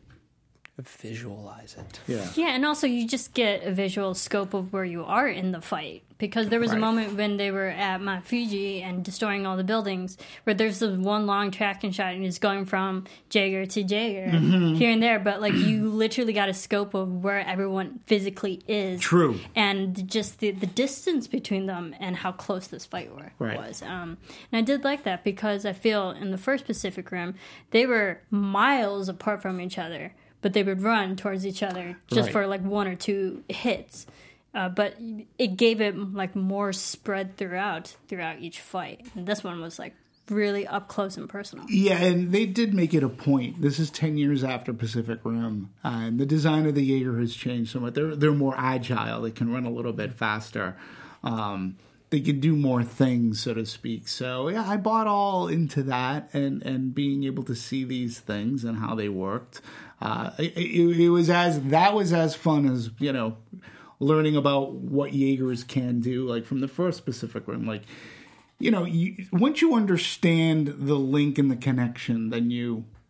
visualize it. Yeah. Yeah, and also you just get a visual scope of where you are in the fight. Because there was Right. a moment when they were at Mount Fuji and destroying all the buildings where there's this one long tracking shot and it's going from Jaeger to Jaeger Mm-hmm. here and there. But like you literally got a scope of where everyone physically is. True. And just the, the distance between them and how close this fight were, Right. was. Um, and I did like that because I feel in the first Pacific Rim, they were miles apart from each other. But they would run towards each other just Right. for like one or two hits. Uh, but it gave it like more spread throughout throughout each fight. And this one was like really up close and personal. Yeah, and they did make it a point. This is ten years after Pacific Rim, uh, and the design of the Jaeger has changed somewhat. They're they're more agile. They can run a little bit faster. Um, they can do more things, so to speak. So yeah, I bought all into that, and and being able to see these things and how they worked. Uh, it, it, it was as that was as fun as, you know, learning about what Jaegers can do, like from the first Pacific Rim. Like, you know, you, once you understand the link and the connection, then you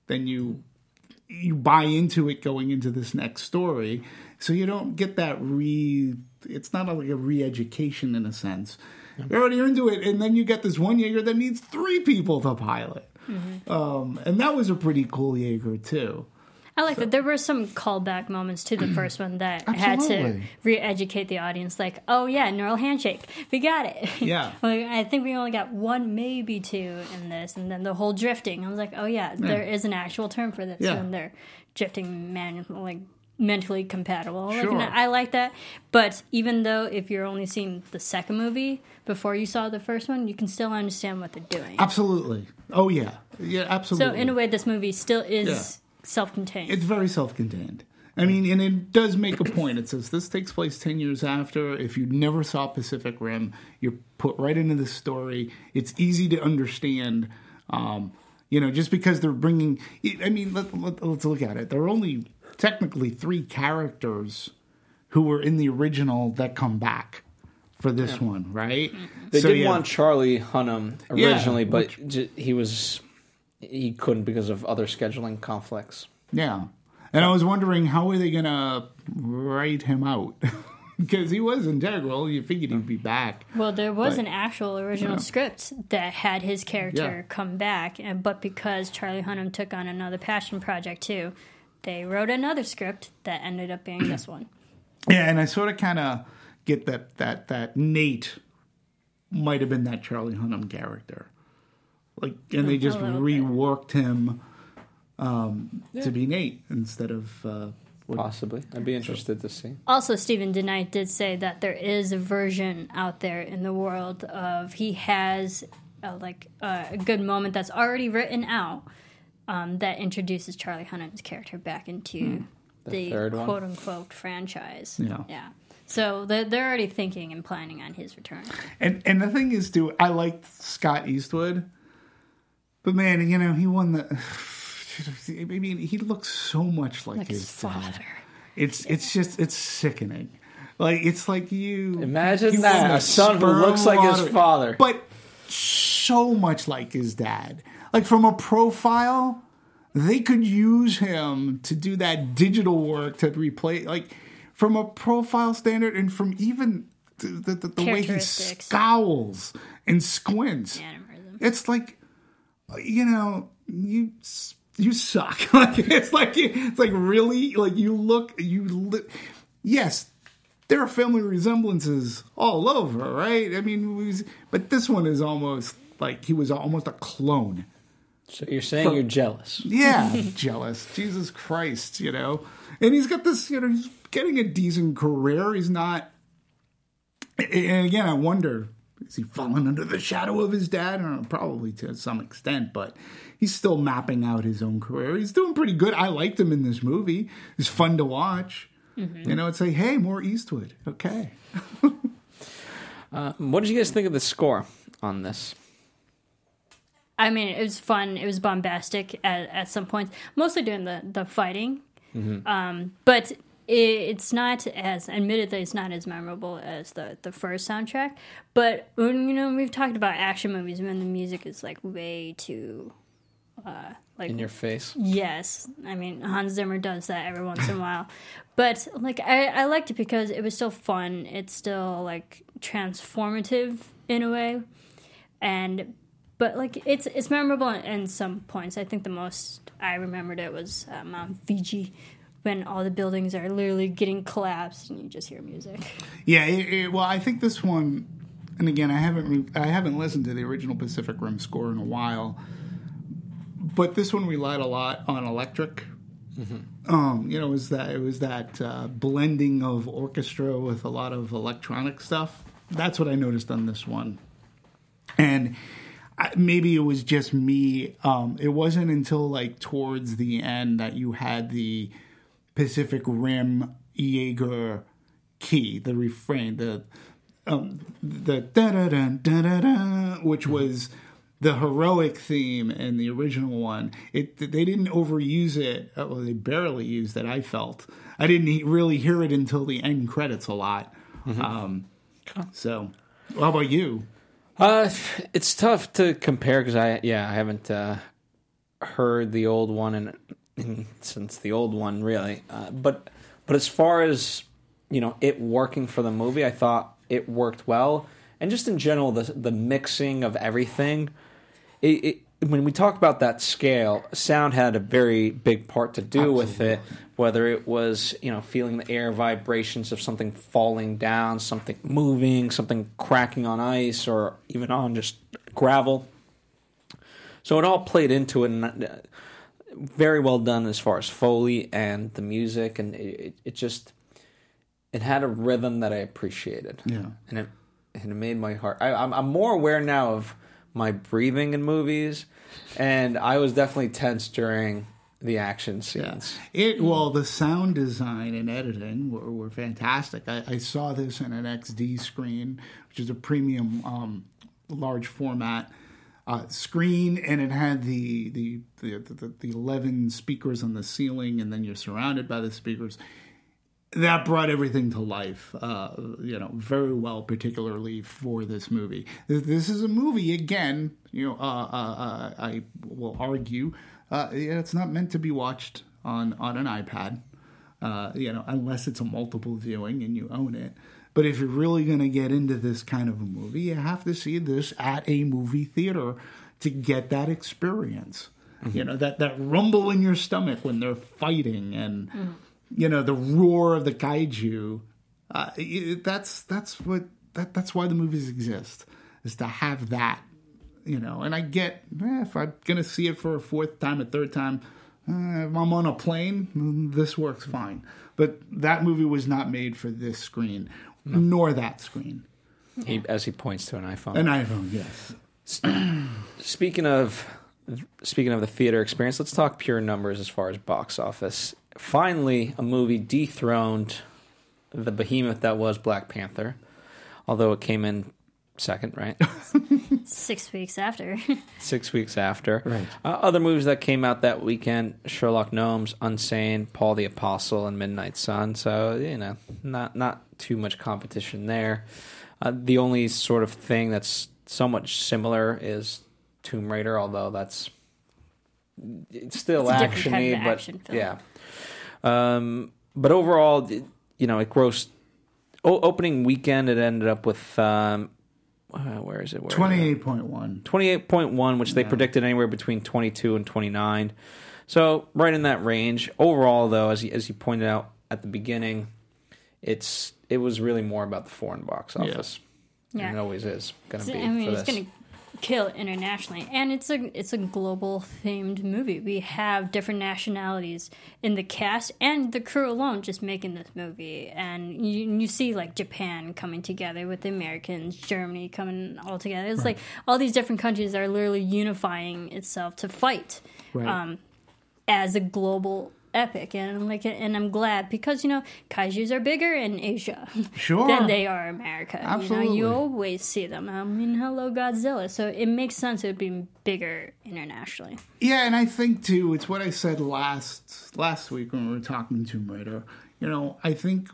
then you you buy into it going into this next story. So you don't get that re... It's not like a re-education in a sense. You're already into it, and then you get this one Jaeger that needs three people to pilot. Mm-hmm. Um, and that was a pretty cool Jaeger, too. I like so. that. There were some callback moments to the first one that had to re-educate the audience. Like, oh, yeah, neural handshake. We got it. Yeah. Like, I think we only got one, maybe two in this. And then the whole drifting. I was like, oh, yeah, yeah. there is an actual term for this yeah. when they're drifting, man, like... mentally compatible. Sure. Like, I like that. But even though if you're only seeing the second movie before you saw the first one, you can still understand what they're doing. Absolutely. Oh, yeah. Yeah, absolutely. So in a way, this movie still is yeah. self-contained. It's very self-contained. I mean, and it does make a point. It says this takes place ten years after. If you never saw Pacific Rim, you're put right into the story. It's easy to understand. Um, you know, just because they're bringing... I mean, let, let, let's look at it. There are only... technically three characters who were in the original that come back for this yeah. one, right? They so did want Charlie Hunnam originally, yeah, but which, j- he was he couldn't because of other scheduling conflicts. Yeah, and I was wondering how are they going to write him out because he was integral. You figured he'd be back. Well, there was but, an actual original yeah. script that had his character yeah. come back, and but because Charlie Hunnam took on another passion project too. They wrote another script that ended up being this one. Yeah, and I sort of kind of get that that that Nate might have been that Charlie Hunnam character, like, and they just reworked bit. him um, yeah. to be Nate instead of uh, possibly. I'd be interested to see. Also, Stephen DeKnight did say that there is a version out there in the world of he has a, like uh, a good moment that's already written out. Um, that introduces Charlie Hunnam's character back into hmm. the, the quote-unquote franchise. Yeah. yeah. So they're, they're already thinking and planning on his return. And and the thing is, too, I liked Scott Eastwood. But, man, you know, he won the... I mean, he looks so much like, like his, his father. dad. It's, it's just, it's sickening. Like, it's like you... Imagine you that, a son who looks like water, his father. But so much like his dad. Like, from a profile, they could use him to do that digital work to replay. Like, from a profile standard and from even the, the, the, the way he scowls and squints. Animism. It's like, you know, you you suck. Like, it's like, it's like really, like, you look, you li- yes, there are family resemblances all over, right? I mean, was, but this one is almost like he was almost a clone. So you're saying For, you're jealous? Yeah, jealous. Jesus Christ, you know. And he's got this, you know, he's getting a decent career. He's not. And again, I wonder, is he falling under the shadow of his dad? I don't know, probably to some extent, but he's still mapping out his own career. He's doing pretty good. I liked him in this movie. It's fun to watch. Mm-hmm. You know, it's like, hey, more Eastwood. Okay. uh, what did you guys think of the score on this? I mean, it was fun. It was bombastic at, at some points, mostly during the, the fighting. Mm-hmm. Um, but it, it's not as, admittedly, it's not as memorable as the, the first soundtrack. But, when, you know, we've talked about action movies when the music is, like, way too... Uh, like in your face? Yes. I mean, Hans Zimmer does that every once in a while. But, like, I, I liked it because it was still fun. It's still, like, transformative in a way. And... But, like, it's it's memorable in some points. I think the most I remembered it was uh, Mount Fiji, when all the buildings are literally getting collapsed and you just hear music. Yeah, it, it, well, I think this one, and again, I haven't re- I haven't listened to the original Pacific Rim score in a while, but this one relied a lot on electric. Mm-hmm. Um, you know, it was that it was that uh, blending of orchestra with a lot of electronic stuff. That's what I noticed on this one, and. Maybe it was just me. Um, it wasn't until like towards the end that you had the Pacific Rim Jaeger key, the refrain, the um, the da da da da da da, which was the heroic theme in the original one. It they didn't overuse it. Well, they barely used it. I felt I didn't really hear it until the end credits a lot. Mm-hmm. Um, so, how about you? Uh, it's tough to compare because I, yeah, I haven't uh, heard the old one and, and since the old one, really. Uh, but but as far as, you know, it working for the movie, I thought it worked well. And just in general, the the mixing of everything, it, it when we talk about that scale, sound had a very big part to do Absolutely. with it. Whether it was, you know, feeling the air vibrations of something falling down, something moving, something cracking on ice, or even on just gravel. So it all played into it, and uh, very well done as far as Foley and the music, and it, it just it had a rhythm that I appreciated. Yeah, and it and it made my heart. I, I'm I'm more aware now of my breathing in movies, and I was definitely tense during the action scenes. Yeah. It well, the sound design and editing were, were fantastic. I, I saw this in an X D screen, which is a premium, um, large format uh, screen, and it had the the, the the the eleven speakers on the ceiling, and then you're surrounded by the speakers. That brought everything to life, uh, you know, very well, particularly for this movie. This, this is a movie, again, you know, uh, uh, uh, I will argue, uh, yeah, it's not meant to be watched on, on an iPad, uh, you know, unless it's a multiple viewing and you own it. But if you're really going to get into this kind of a movie, you have to see this at a movie theater to get that experience. Mm-hmm. You know, that, that rumble in your stomach when they're fighting and... Mm. You know, the roar of the kaiju. Uh, it, that's that's what that that's why the movies exist, is to have that. You know, and I get eh, if I'm gonna see it for a fourth time, a third time, uh, if I'm on a plane, this works fine. But that movie was not made for this screen, no. nor that screen. He, as he points to an iPhone. An iPhone, yes. Speaking of speaking of the theater experience, let's talk pure numbers as far as box office. Finally, a movie dethroned the behemoth that was Black Panther, although it came in second, right? Six weeks after. Six weeks after. Right. Uh, other movies that came out that weekend, Sherlock Gnomes, Unsane, Paul the Apostle, and Midnight Sun. So, you know, not not too much competition there. Uh, the only sort of thing that's somewhat similar is Tomb Raider, although that's it's still it's action-y, kind of but action film. yeah. Um, but overall, you know, it grossed. O- opening weekend, it ended up with um, uh, where is it? Where twenty-eight point one. twenty-eight point one, which they yeah. predicted anywhere between twenty-two and twenty-nine. So right in that range. Overall, though, as you, as you pointed out at the beginning, it's it was really more about the foreign box office. Yeah, and yeah. it always is going to be. I mean, for it's this. going to kill internationally, and it's a it's a global themed movie. We have different nationalities in the cast and the crew alone just making this movie, and you you see like Japan coming together with the Americans, Germany coming all together. It's Right. like all these different countries are literally unifying itself to fight Right. um, as a global epic, and I'm like, and I'm glad because you know kaijus are bigger in Asia Sure. than they are America. Absolutely. You know, you always see them. I mean, hello Godzilla. So it makes sense it would be bigger internationally. Yeah, and I think too, it's what I said last last week when we were talking Tomb Raider. You know, I think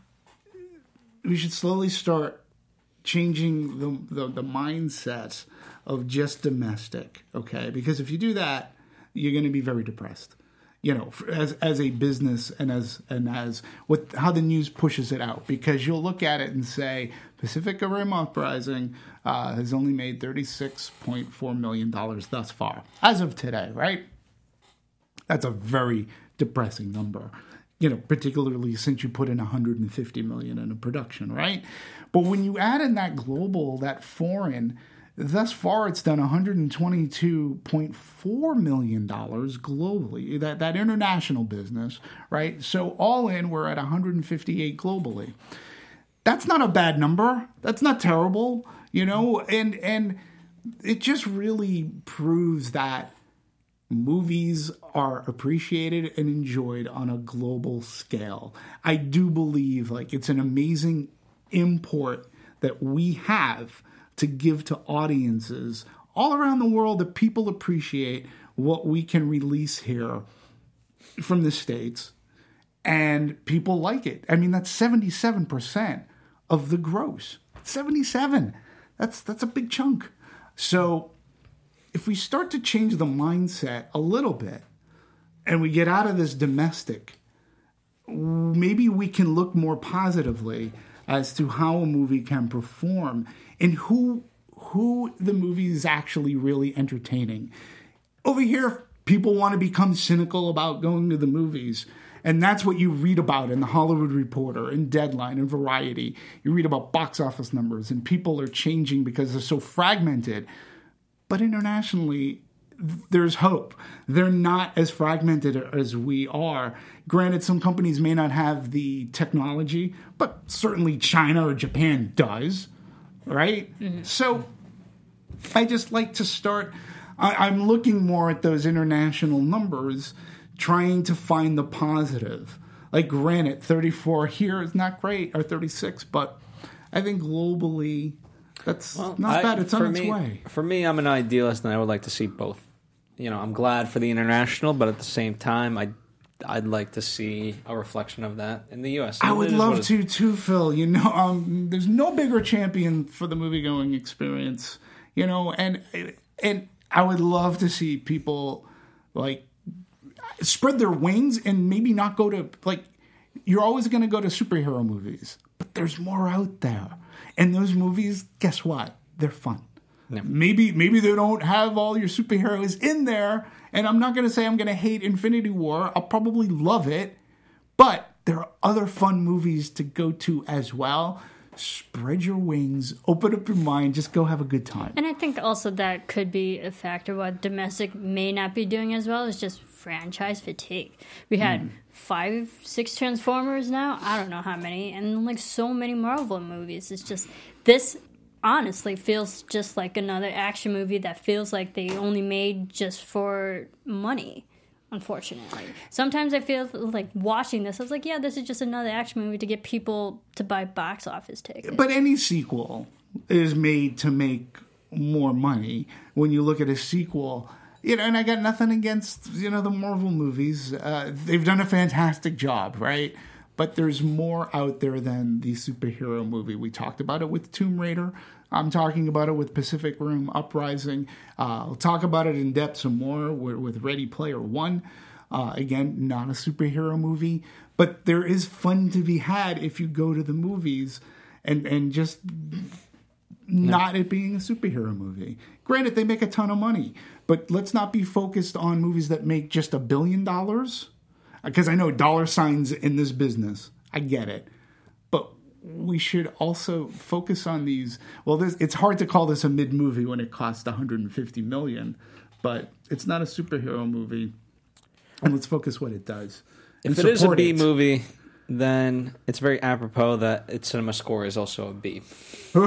we should slowly start changing the the, the mindset of just domestic. Okay, because if you do that, you're going to be very depressed. You know, as as a business and as and as what how the news pushes it out, because you'll look at it and say Pacifica Rim Uprising uh, has only made thirty-six point four million dollars thus far as of today, right? That's a very depressing number, you know, particularly since you put in one hundred fifty million dollars in a production, right? But when you add in that global, that foreign. Thus far, it's done one hundred twenty-two point four million dollars globally, that, that international business, right? So all in, we're at one hundred fifty-eight globally. That's not a bad number. That's not terrible, you know? And, and it just really proves that movies are appreciated and enjoyed on a global scale. I do believe, like, it's an amazing import that we have to give to audiences all around the world, that people appreciate what we can release here from the States, and people like it. I mean, that's seventy-seven percent of the gross. seventy-seven. That's that's a big chunk. So if we start to change the mindset a little bit and we get out of this domestic, maybe we can look more positively as to how a movie can perform and who who the movie is actually really entertaining. Over here, people want to become cynical about going to the movies. And that's what you read about in The Hollywood Reporter, in Deadline, in Variety. You read about box office numbers, and people are changing because they're so fragmented. But internationally, there's hope. They're not as fragmented as we are. Granted, some companies may not have the technology, but certainly China or Japan does, right? Mm-hmm. So I just like to start... I, I'm looking more at those international numbers, trying to find the positive. Like, granted, thirty-four here is not great, or thirty-six, but I think globally, that's well, not I, bad. It's on its me, way. For me, I'm an idealist, and I would like to see both. You know, I'm glad for the international, but at the same time, I, I'd like to see a reflection of that in the U S. I would love to, too, Phil. You know, um, there's no bigger champion for the movie-going experience. You know, and and I would love to see people, like, spread their wings and maybe not go to, like, you're always going to go to superhero movies, but there's more out there. And those movies, guess what? They're fun. No. Maybe maybe they don't have all your superheroes in there, and I'm not going to say I'm going to hate Infinity War. I'll probably love it, but there are other fun movies to go to as well. Spread your wings, open up your mind, just go have a good time. And I think also that could be a factor. What domestic may not be doing as well is just franchise fatigue. We had mm. five, six Transformers now. I don't know how many. And like so many Marvel movies. It's just, this honestly feels just like another action movie that feels like they only made just for money. Unfortunately, sometimes I feel like watching this, I was like, yeah, this is just another action movie to get people to buy box office tickets. But any sequel is made to make more money. When you look at a sequel, you know, and I got nothing against, you know, the Marvel movies. Uh, they've done a fantastic job, right? But there's more out there than the superhero movie. We talked about it with Tomb Raider. I'm talking about it with Pacific Rim Uprising. Uh, I'll talk about it in depth some more with, with Ready Player One. Uh, again, not a superhero movie, but there is fun to be had if you go to the movies and, and just not no. it being a superhero movie. Granted, they make a ton of money, but let's not be focused on movies that make just a billion dollars. Because I know dollar signs in this business. I get it. But we should also focus on these. Well, this, it's hard to call this a mid-movie when it costs one hundred fifty million dollars. But it's not a superhero movie. And let's focus what it does. If it is a B it. movie, then it's very apropos that its cinema score is also a B. So,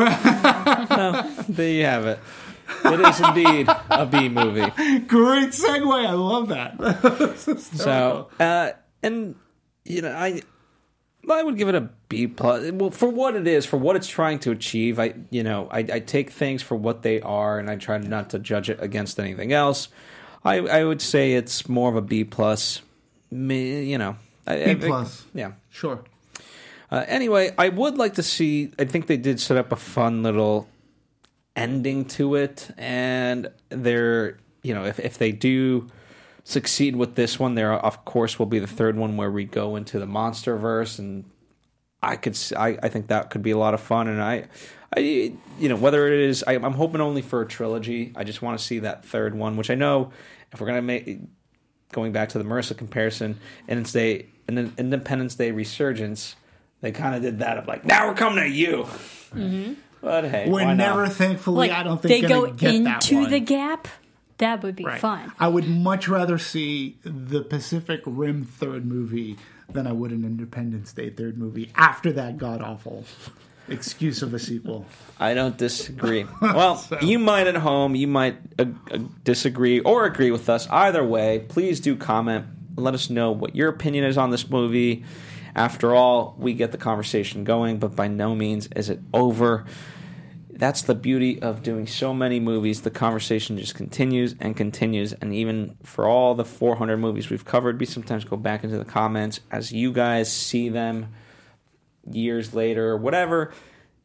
there you have it. It is indeed a B movie. Great segue. I love that. So, uh, and, you know, I I would give it a B plus. Well, for what it is, for what it's trying to achieve, I, you know, I, I take things for what they are, and I try not to judge it against anything else. I, I would say it's more of a B plus. You know, B plus. I, yeah, sure. Uh, anyway, I would like to see. I think they did set up a fun little ending to it, and they're, you know, if if they do succeed with this one, there of course will be the third one where we go into the MonsterVerse, and I could I, I think that could be a lot of fun, and I I you know, whether it is I, I'm hoping only for a trilogy. I just want to see that third one, which I know if we're gonna make, going back to the Marissa comparison, Independence Day and then Independence Day Resurgence, they kind of did that of like, now we're coming at you. Mm-hmm. But hey, we're never, thankfully, like, I don't think they go get into that one. the gap. That would be right. fun. I would much rather see the Pacific Rim third movie than I would an Independence Day third movie after that god awful excuse of a sequel. I don't disagree. Well, so. You might at home, you might uh, uh, disagree or agree with us. Either way, please do comment. Let us know what your opinion is on this movie. After all, we get the conversation going, but by no means is it over. That's the beauty of doing so many movies. The conversation just continues and continues, and even for all the four hundred movies we've covered, we sometimes go back into the comments as you guys see them years later or whatever.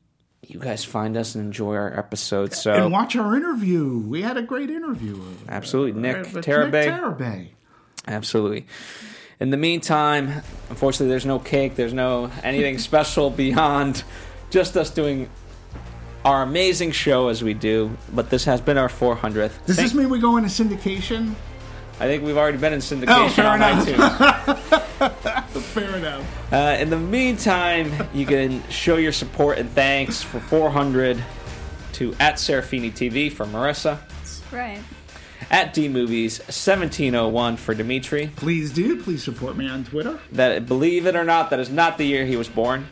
you guys find us and enjoy our episodes. So and watch our interview. We had a great interview. Absolutely. Nick uh, Tarabay. Nick Tarabay. Absolutely. In the meantime, unfortunately, there's no cake. There's no anything special beyond just us doing our amazing show as we do. But this has been our four hundredth. Does Thank- this mean we go into syndication? I think we've already been in syndication Oh, fair on enough. iTunes. Fair enough. Uh, in the meantime, you can show your support and thanks for four hundred to at Serafini T V for Marissa, Right. at D Movies seventeen oh one for Dimitri. Please do. Please support me on Twitter. That, believe it or not, that is not the year he was born.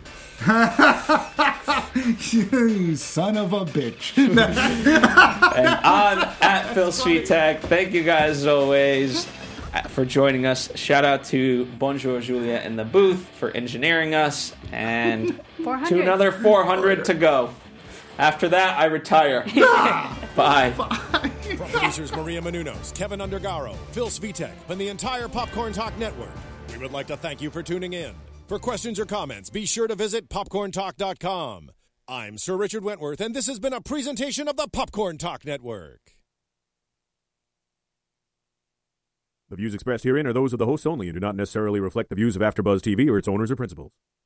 You son of a bitch. And on at Phil Svitek. Thank you guys as always for joining us. Shout out to Bonjour Julia in the booth for engineering us, and four hundred. to another four hundred to go. After that, I retire. Bye. From producers Maria Menounos, Kevin Undergaro, Phil Svitek, and the entire Popcorn Talk Network, we would like to thank you for tuning in. For questions or comments, be sure to visit popcorn talk dot com. I'm Sir Richard Wentworth, and this has been a presentation of the Popcorn Talk Network. The views expressed herein are those of the hosts only and do not necessarily reflect the views of AfterBuzz T V or its owners or principals.